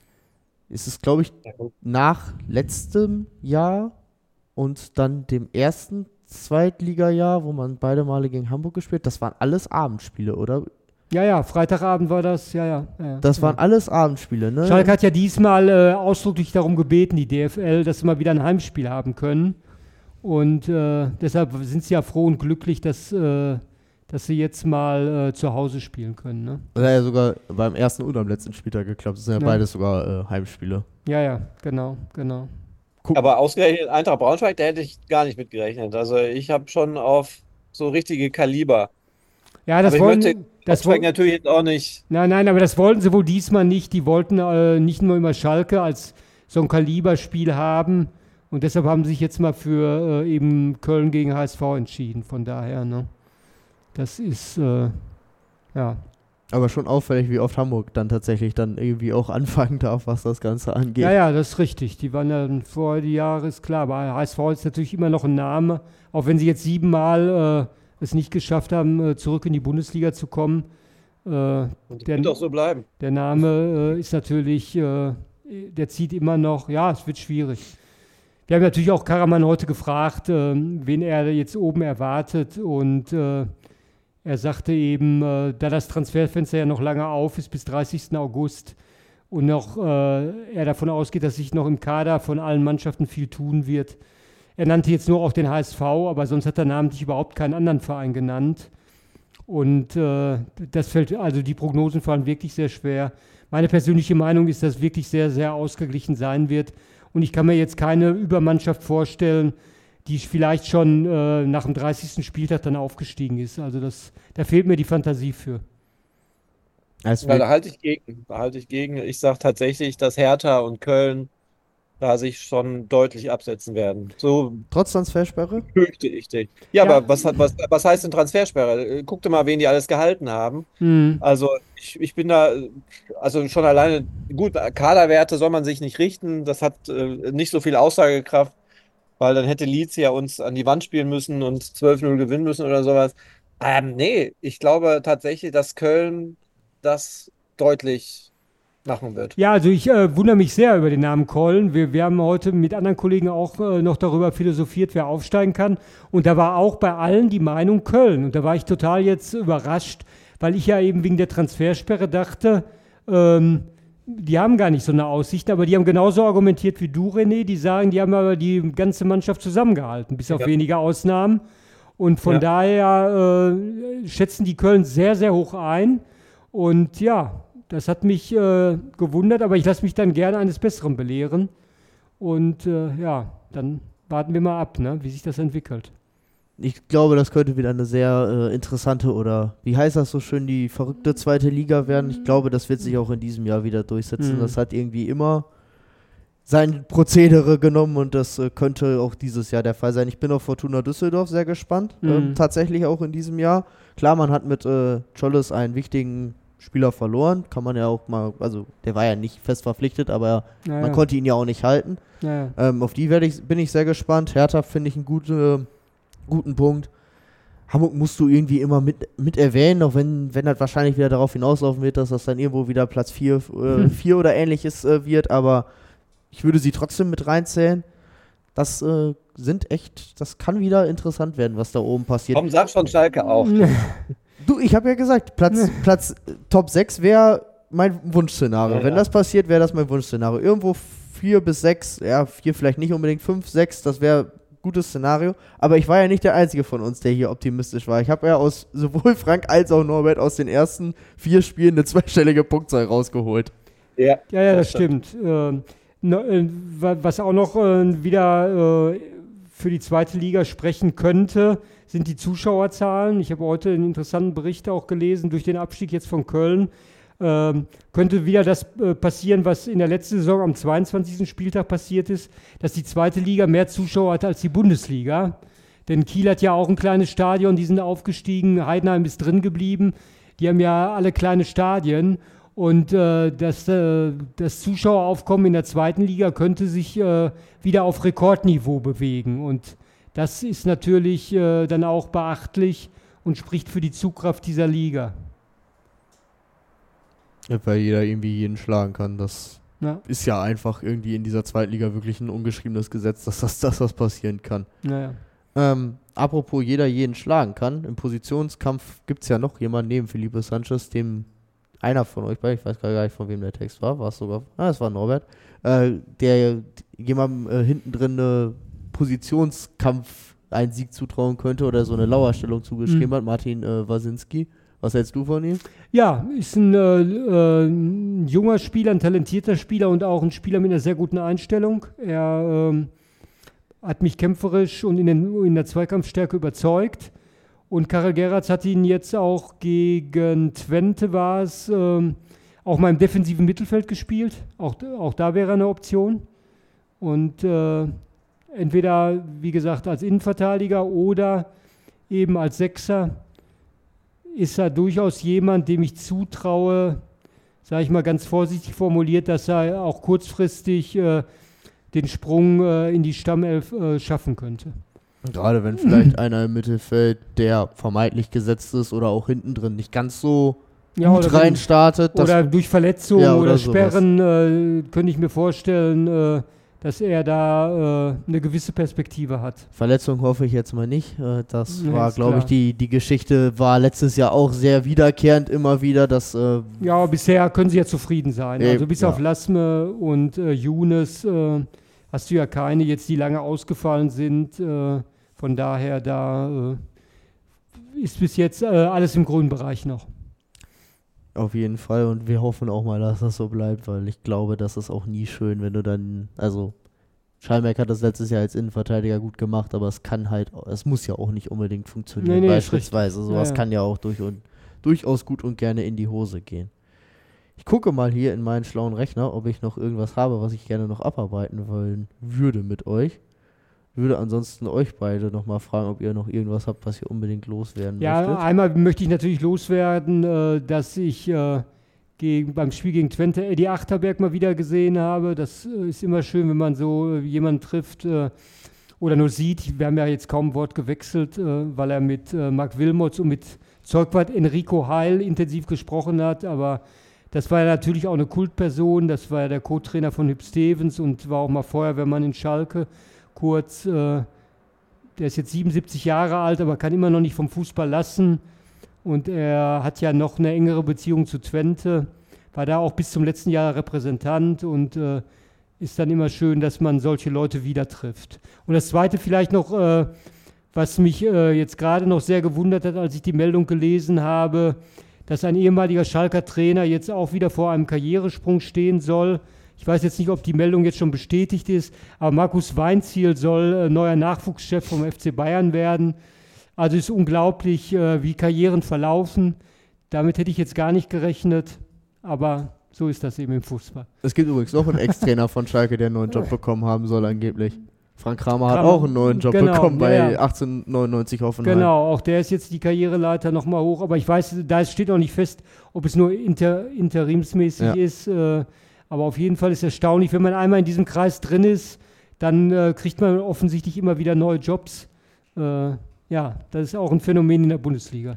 ist es, glaube ich, nach letztem Jahr und dann dem ersten Zweitligajahr, wo man beide Male gegen Hamburg gespielt, das waren alles Abendspiele, oder? Ja, ja, Freitagabend war das, ja, ja. ja Das ja. waren alles Abendspiele, ne? Schalke hat ja diesmal äh, ausdrücklich darum gebeten, die D F L, dass sie mal wieder ein Heimspiel haben können. Und äh, deshalb sind sie ja froh und glücklich, dass, äh, dass sie jetzt mal äh, zu Hause spielen können. Ne? Das hat ja sogar beim ersten und am letzten Spieltag geklappt. Das sind ja, Ja. beides sogar äh, Heimspiele. Ja, ja, genau, genau. Aber ausgerechnet Eintracht Braunschweig, da hätte ich gar nicht mitgerechnet. Also ich habe schon auf so richtige Kaliber. Ja, das Aber ich wollen, möchte das Braunschweig wollen, natürlich jetzt auch nicht. nein, nein, aber das wollten sie wohl diesmal nicht. Die wollten äh, nicht nur immer Schalke als so ein Kaliberspiel haben. Und deshalb haben sie sich jetzt mal für äh, eben Köln gegen H S V entschieden. Von daher, ne? Das ist, äh, ja. Aber schon auffällig, wie oft Hamburg dann tatsächlich dann irgendwie auch anfangen darf, was das Ganze angeht. Ja, ja, das ist richtig. Die waren ja vor die Jahre, ist klar. Aber H S V ist natürlich immer noch ein Name. Auch wenn sie jetzt siebenmal äh, es nicht geschafft haben, äh, zurück in die Bundesliga zu kommen. Äh, Und das der, wird doch so bleiben. der Name äh, ist natürlich, äh, der zieht immer noch, ja, es wird schwierig. Wir haben natürlich auch Karaman heute gefragt, äh, wen er jetzt oben erwartet. Und äh, er sagte eben, äh, da das Transferfenster ja noch lange auf ist, bis dreißigsten August, und noch äh, er davon ausgeht, dass sich noch im Kader von allen Mannschaften viel tun wird. Er nannte jetzt nur auch den H S V, aber sonst hat er namentlich überhaupt keinen anderen Verein genannt. Und äh, das fällt, also die Prognosen fallen wirklich sehr schwer. Meine persönliche Meinung ist, dass es wirklich sehr, sehr ausgeglichen sein wird. Und ich kann mir jetzt keine Übermannschaft vorstellen, die vielleicht schon äh, nach dem dreißigsten Spieltag dann aufgestiegen ist. Also das, da fehlt mir die Fantasie für. Also Ja, da halte ich gegen. Da halte ich gegen. Ich sage tatsächlich, dass Hertha und Köln da sich schon deutlich absetzen werden. So trotz Transfersperre? fürchte ich dich. Ja, Ja. aber was, hat, was, was heißt denn Transfersperre? Äh, Guck dir mal, wen die alles gehalten haben. Hm. Also ich, ich bin da, äh, also schon alleine, gut, Kaderwerte soll man sich nicht richten. Das hat äh, nicht so viel Aussagekraft, weil dann hätte Leeds ja uns an die Wand spielen müssen und zwölf null gewinnen müssen oder sowas. Ähm, nee, ich glaube tatsächlich, dass Köln das deutlich machen wird. Ja, also ich äh, wundere mich sehr über den Namen Köln. Wir, wir haben heute mit anderen Kollegen auch äh, noch darüber philosophiert, wer aufsteigen kann. Und da war auch bei allen die Meinung Köln. Und da war ich total jetzt überrascht, weil ich ja eben wegen der Transfersperre dachte, ähm, die haben gar nicht so eine Aussicht, aber die haben genauso argumentiert wie du, René. Die sagen, die haben aber die ganze Mannschaft zusammengehalten, bis auf Ja. wenige Ausnahmen. Und von Ja. daher äh, schätzen die Köln sehr, sehr hoch ein. Und ja, das hat mich äh, gewundert, aber ich lasse mich dann gerne eines Besseren belehren. Und äh, ja, dann warten wir mal ab, ne, wie sich das entwickelt. Ich glaube, das könnte wieder eine sehr äh, interessante oder, wie heißt das so schön, die verrückte zweite Liga werden. Ich glaube, das wird sich auch in diesem Jahr wieder durchsetzen. Mhm. Das hat irgendwie immer sein Prozedere genommen und das äh, könnte auch dieses Jahr der Fall sein. Ich bin auf Fortuna Düsseldorf sehr gespannt. Mhm. Ähm, tatsächlich auch in diesem Jahr. Klar, man hat mit äh, Cholles einen wichtigen Spieler verloren. Kann man ja auch mal, also der war ja nicht fest verpflichtet, aber Ja, man ja. konnte ihn ja auch nicht halten. Ja, ja. Ähm, auf die werde ich, bin ich sehr gespannt. Hertha finde ich einen gute, guten Punkt. Hamburg musst du irgendwie immer mit, mit erwähnen, auch wenn, wenn das wahrscheinlich wieder darauf hinauslaufen wird, dass das dann irgendwo wieder Platz vier äh, Hm. vier oder ähnliches äh, wird, aber ich würde sie trotzdem mit reinzählen. Das äh, sind echt, das kann wieder interessant werden, was da oben passiert. Komm, sag schon Schalke auch. Du, ich habe ja gesagt, Platz, Platz äh, Top sechs wäre mein Wunschszenario. Ja, Wenn ja. das passiert, wäre das mein Wunschszenario. Irgendwo vier bis sechs, ja, vier vielleicht nicht unbedingt, fünf, sechs, das wäre ein gutes Szenario. Aber ich war ja nicht der Einzige von uns, der hier optimistisch war. Ich habe ja aus sowohl Frank als auch Norbert aus den ersten vier Spielen eine zweistellige Punktzahl rausgeholt. Ja, Ja, ja, das stimmt. Ähm, no, äh, wa- was auch noch äh, wieder äh, für die zweite Liga sprechen könnte, sind die Zuschauerzahlen. Ich habe heute einen interessanten Bericht auch gelesen, durch den Abstieg jetzt von Köln. Ähm, könnte wieder das äh, passieren, was in der letzten Saison am zweiundzwanzigsten Spieltag passiert ist, dass die zweite Liga mehr Zuschauer hat als die Bundesliga. Denn Kiel hat ja auch ein kleines Stadion, die sind aufgestiegen, Heidenheim ist drin geblieben. Die haben ja alle kleine Stadien. Und äh, das, äh, das Zuschaueraufkommen in der zweiten Liga könnte sich äh, wieder auf Rekordniveau bewegen. Und das ist natürlich äh, dann auch beachtlich und spricht für die Zugkraft dieser Liga. Ja, weil jeder irgendwie jeden schlagen kann. Das Ja, ist ja einfach irgendwie in dieser Zweitliga wirklich ein ungeschriebenes Gesetz, dass das, dass das passieren kann. naja. Ähm, apropos jeder jeden schlagen kann, im Positionskampf gibt es ja noch jemanden neben Felipe Sanchez, dem einer von euch beiden, ich weiß gar nicht, von wem der Text war, war es sogar, ah, es war Norbert, äh, der jemandem äh, hinten drin eine Positionskampf einen Sieg zutrauen könnte oder so eine Lauerstellung zugeschrieben Mhm. hat, Martin äh, Wasinski. Was hältst du von ihm? Ja, ist ein, äh, äh, ein junger Spieler, ein talentierter Spieler und auch ein Spieler mit einer sehr guten Einstellung. Er ähm, hat mich kämpferisch und in, den, in der Zweikampfstärke überzeugt. Und Karel Geratz hat ihn jetzt auch gegen Twente, war es, ähm, auch mal im defensiven Mittelfeld gespielt. Auch, auch da wäre eine Option. Und äh, entweder, wie gesagt, als Innenverteidiger oder eben als Sechser ist er durchaus jemand, dem ich zutraue, sage ich mal ganz vorsichtig formuliert, dass er auch kurzfristig äh, den Sprung äh, in die Stammelf äh, schaffen könnte. Gerade wenn vielleicht einer im Mittelfeld, der vermeintlich gesetzt ist oder auch hinten drin nicht ganz so Ja, gut oder wenn- rein startet. das- Oder durch Verletzungen Ja, oder, oder Sperren äh, könnte ich mir vorstellen, äh, dass er da äh, eine gewisse Perspektive hat. Verletzung hoffe ich jetzt mal nicht. Äh, Das Ja, war, ist glaube ich, klar. die, die Geschichte war letztes Jahr auch sehr wiederkehrend immer wieder, dass äh, Ja, aber bisher können sie ja zufrieden sein. Eben, Also bis ja. auf Lasme und äh, Younes äh, hast du ja keine jetzt, die lange ausgefallen sind. Äh, von daher, da äh, ist bis jetzt äh, alles im grünen Bereich noch. auf jeden Fall und wir hoffen auch mal, dass das so bleibt, weil ich glaube, das ist auch nie schön, wenn du dann, also Schallenberg hat das letztes Jahr als Innenverteidiger gut gemacht, aber es kann halt, es muss ja auch nicht unbedingt funktionieren, Nee, nee, beispielsweise. Sowas ja, ja. kann ja auch durch und, durchaus gut und gerne in die Hose gehen. Ich gucke mal hier in meinen schlauen Rechner, ob ich noch irgendwas habe, was ich gerne noch abarbeiten wollen würde mit euch. Würde ansonsten euch beide nochmal fragen, ob ihr noch irgendwas habt, was ihr unbedingt loswerden Ja, möchtet. einmal möchte ich natürlich loswerden, äh, dass ich äh, gegen, beim Spiel gegen Twente Eddie Achterberg mal wieder gesehen habe. Das äh, ist immer schön, wenn man so äh, jemanden trifft äh, oder nur sieht. Wir haben ja jetzt kaum ein Wort gewechselt, äh, weil er mit äh, Marc Wilmots und mit Zeugwart Enrico Heil intensiv gesprochen hat, aber das war ja natürlich auch eine Kultperson, das war ja der Co-Trainer von Hüb Stevens und war auch mal Feuerwehrmann in Schalke. Kurz, äh, der ist jetzt siebenundsiebzig Jahre alt, aber kann immer noch nicht vom Fußball lassen. Und er hat ja noch eine engere Beziehung zu Twente, war da auch bis zum letzten Jahr Repräsentant und äh, ist dann immer schön, dass man solche Leute wieder trifft. Und das Zweite vielleicht noch, äh, was mich äh, jetzt gerade noch sehr gewundert hat, als ich die Meldung gelesen habe, dass ein ehemaliger Schalker Trainer jetzt auch wieder vor einem Karrieresprung stehen soll. Ich weiß jetzt nicht, ob die Meldung jetzt schon bestätigt ist, aber Markus Weinziel soll äh, neuer Nachwuchschef vom F C Bayern werden. Also ist unglaublich, äh, wie Karrieren verlaufen. Damit hätte ich jetzt gar nicht gerechnet, aber so ist das eben im Fußball. Es gibt übrigens noch einen Ex-Trainer von Schalke, der einen neuen Job bekommen haben soll angeblich. Frank Kramer hat Kramer, auch einen neuen Job genau, bekommen bei ja, ja. achtzehnhundertneunundneunzig Hoffenheim. Genau, auch der ist jetzt die Karriereleiter nochmal hoch, aber ich weiß, da steht noch nicht fest, ob es nur inter, interimsmäßig Ja. ist, äh, aber auf jeden Fall ist es erstaunlich, wenn man einmal in diesem Kreis drin ist, dann äh, kriegt man offensichtlich immer wieder neue Jobs. Äh, ja, das ist auch ein Phänomen in der Bundesliga.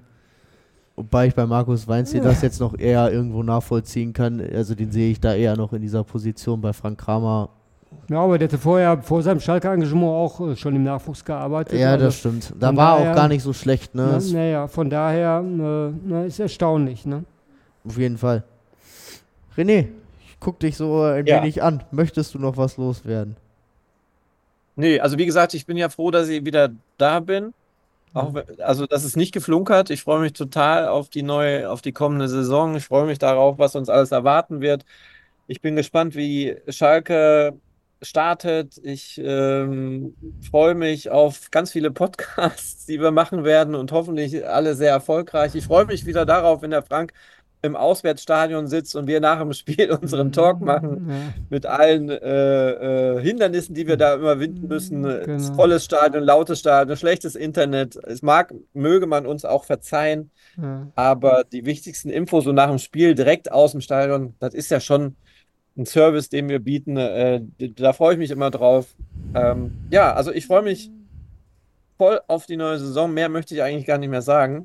Wobei ich bei Markus Weinziel das jetzt noch eher irgendwo nachvollziehen kann. Also den sehe ich da eher noch in dieser Position. Bei Frank Kramer. Ja, aber der hatte vorher, vor seinem Schalke-Engagement auch äh, schon im Nachwuchs gearbeitet. Ja, also das stimmt. Da von war daher- auch gar nicht so schlecht, ne? Na, Es- naja, von daher äh, na, ist erstaunlich. Ne? Auf jeden Fall. René, ich guck dich so ein Ja. wenig an. Möchtest du noch was loswerden? Nee, also wie gesagt, ich bin ja froh, dass ich wieder da bin. Auch, wenn- also, dass es nicht geflunkert. Ich freue mich total auf die neue, auf die kommende Saison. Ich freue mich darauf, was uns alles erwarten wird. Ich bin gespannt, wie Schalke startet. Ich ähm, freue mich auf ganz viele Podcasts, die wir machen werden und hoffentlich alle sehr erfolgreich. Ich freue mich wieder darauf, wenn der Frank im Auswärtsstadion sitzt und wir nach dem Spiel unseren Talk machen Ja. mit allen äh, äh, Hindernissen, die wir da überwinden müssen. Genau. Volles Stadion, lautes Stadion, schlechtes Internet. Es mag, möge man uns auch verzeihen, Ja. aber die wichtigsten Infos so nach dem Spiel direkt aus dem Stadion, das ist ja schon ein Service, den wir bieten. Äh, da freue ich mich immer drauf. Ähm, ja, also ich freue mich voll auf die neue Saison. Mehr möchte ich eigentlich gar nicht mehr sagen.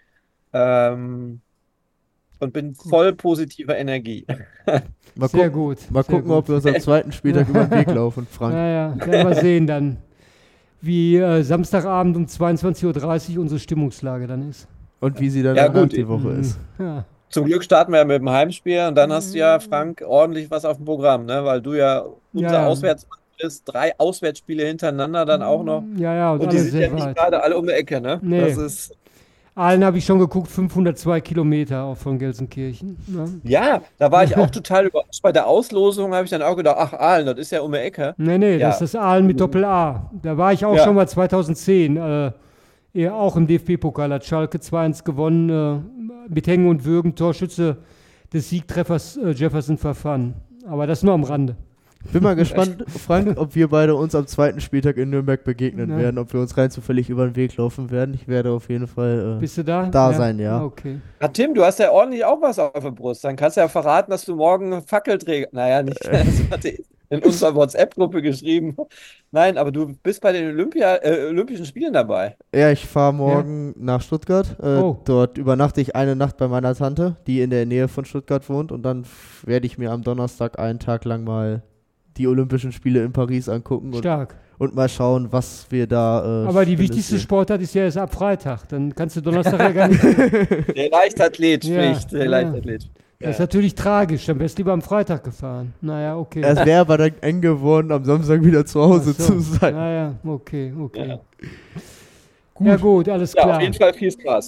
Ähm, und bin voll positiver Energie. Mal, Sehr gucken, gut. mal sehr gucken, gut. ob wir uns am zweiten Spieltag über den Weg laufen, Frank. Naja, werden wir sehen dann, wie äh, Samstagabend um zweiundzwanzig Uhr dreißig unsere Stimmungslage dann ist. Und wie sie dann Ja, danach gut. die Woche ist. Ja, Zum Glück starten wir ja mit dem Heimspiel und dann hast du ja, Frank, ordentlich was auf dem Programm, ne? Weil du ja unser Ja, ja. Auswärtsmann bist. Drei Auswärtsspiele hintereinander dann auch noch. ja, ja, und, Und die alles sind ja sehr nicht weit. gerade alle um die Ecke, ne? Nee. Das ist, Aalen habe ich schon geguckt, fünfhundertzwei Kilometer auch von Gelsenkirchen. Ne? ja, da war ich auch total überrascht. Bei der Auslosung habe ich dann auch gedacht, ach, Aalen, das ist ja um die Ecke. Nee, nee, Ja. das ist das Aalen mit Doppel-A. Da war ich auch Ja. schon mal zweitausendzehn. Äh, eher auch im D F B-Pokal hat Schalke zwei eins gewonnen. Äh, mit Hängen und Würgen, Torschütze des Siegtreffers äh, Jefferson Verfan. Aber das nur am Rande. Bin mal gespannt, Frank, ob wir beide uns am zweiten Spieltag in Nürnberg begegnen Ja. werden, ob wir uns rein zufällig über den Weg laufen werden. Ich werde auf jeden Fall. Äh, Bist du da? Da sein, ja. Okay. Ah, Tim, du hast ja ordentlich auch was auf der Brust. Dann kannst du ja verraten, dass du morgen Fackelträger. Naja, nicht. Das hatte ich in unserer WhatsApp-Gruppe geschrieben. Nein, aber du bist bei den Olympia, äh, Olympischen Spielen dabei. ja, ich fahre morgen nach Stuttgart. Äh, Oh. Dort übernachte ich eine Nacht bei meiner Tante, die in der Nähe von Stuttgart wohnt. Und dann f- werde ich mir am Donnerstag einen Tag lang mal die Olympischen Spiele in Paris angucken und, Stark. und mal schauen, was wir da. Äh, Aber die Schönes wichtigste sehen. Sportart ist ja erst ab Freitag. Dann kannst du Donnerstag ja gar nicht. Der Leichtathlet, Ja, Pflicht, der ja. Leichtathlet. Das ist natürlich tragisch. Dann wärst du lieber am Freitag gefahren. Naja, okay. Es wäre aber dann eng geworden, am Samstag wieder zu Hause Ach so. zu sein. Naja, okay, okay. Ja. Ja, gut, alles Ja, klar. auf jeden Fall viel Spaß.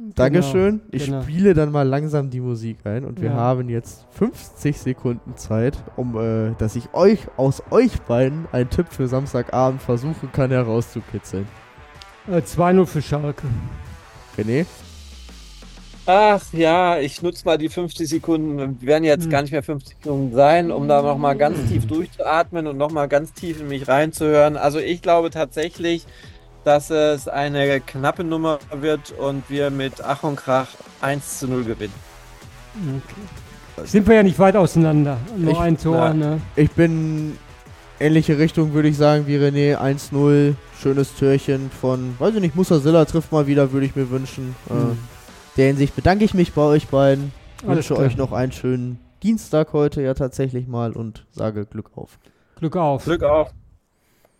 Dankeschön. Ich genau. spiele dann mal langsam die Musik ein und wir Ja. haben jetzt fünfzig Sekunden Zeit, um, äh, dass ich euch aus euch beiden einen Tipp für Samstagabend versuchen kann herauszukitzeln. Äh, zwei null für Schalke. René? Ach ja, ich nutze mal die fünfzig Sekunden, werden jetzt Hm. gar nicht mehr fünfzig Sekunden sein, um da nochmal ganz tief durchzuatmen und nochmal ganz tief in mich reinzuhören. Also ich glaube tatsächlich, dass es eine knappe Nummer wird und wir mit Ach und Krach eins zu null gewinnen. Okay. Sind wir ja nicht weit auseinander. Nur Ich- ein Tor, ja. ne? Ich bin ähnliche Richtung, würde ich sagen, wie René. eins null, schönes Türchen von, weiß ich nicht, Musa Silla trifft mal wieder, würde ich mir wünschen. Äh, Hm. der Hinsicht bedanke ich mich bei euch beiden. Alles Wünsche klar. euch noch einen schönen Dienstag heute ja tatsächlich mal und sage Glück auf. Glück auf. Glück auf!